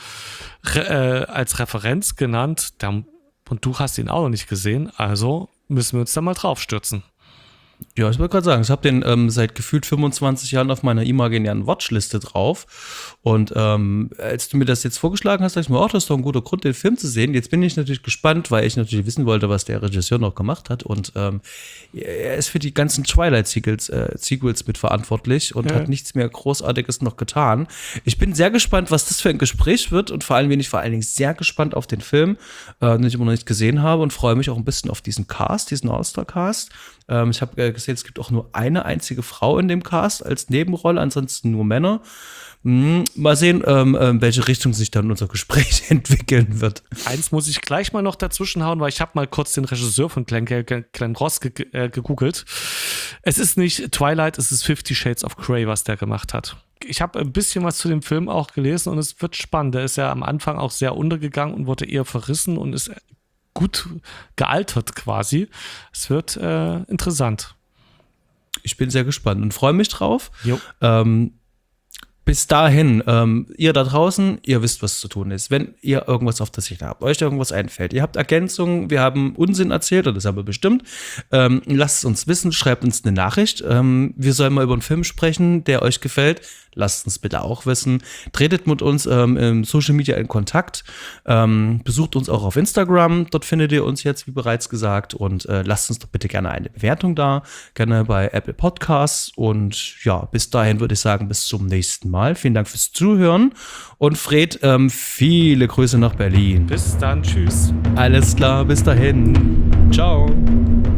als Referenz genannt. Und du hast ihn auch noch nicht gesehen, also müssen wir uns da mal drauf stürzen. Ja, ich wollte gerade sagen, ich habe den seit gefühlt 25 Jahren auf meiner imaginären Watchliste drauf. Und als du mir das jetzt vorgeschlagen hast, dachte ich mir, das ist doch ein guter Grund, den Film zu sehen. Jetzt bin ich natürlich gespannt, weil ich natürlich wissen wollte, was der Regisseur noch gemacht hat. Und er ist für die ganzen Twilight-Sequels mitverantwortlich und hat nichts mehr Großartiges noch getan. Ich bin sehr gespannt, was das für ein Gespräch wird und vor allen Dingen sehr gespannt auf den Film, den ich immer noch nicht gesehen habe und freue mich auch ein bisschen auf diesen Cast, diesen All-Star-Cast. Ich habe gesehen, es gibt auch nur eine einzige Frau in dem Cast als Nebenrolle, ansonsten nur Männer. Mal sehen, welche Richtung sich dann unser Gespräch entwickeln wird. Eins muss ich gleich mal noch dazwischen hauen, weil ich habe mal kurz den Regisseur von Glen Ross gegoogelt. Es ist nicht Twilight, es ist 50 Shades of Grey, was der gemacht hat. Ich habe ein bisschen was zu dem Film auch gelesen und es wird spannend. Der ist ja am Anfang auch sehr untergegangen und wurde eher verrissen und ist gut gealtert quasi. Es wird interessant. Ich bin sehr gespannt und freue mich drauf. Jo. Bis dahin, ihr da draußen, ihr wisst, was zu tun ist. Wenn ihr irgendwas auf der Sicht habt, euch irgendwas einfällt, ihr habt Ergänzungen, wir haben Unsinn erzählt, oder das haben wir bestimmt, lasst es uns wissen, schreibt uns eine Nachricht. Wir sollen mal über einen Film sprechen, der euch gefällt. Lasst uns bitte auch wissen. Tretet mit uns im Social Media in Kontakt. Besucht uns auch auf Instagram. Dort findet ihr uns jetzt, wie bereits gesagt. Und lasst uns doch bitte gerne eine Bewertung da. Gerne bei Apple Podcasts. Und ja, bis dahin würde ich sagen, bis zum nächsten Mal. Mal. Vielen Dank fürs Zuhören. Und Fred, viele Grüße nach Berlin. Bis dann, tschüss. Alles klar, bis dahin. Ciao.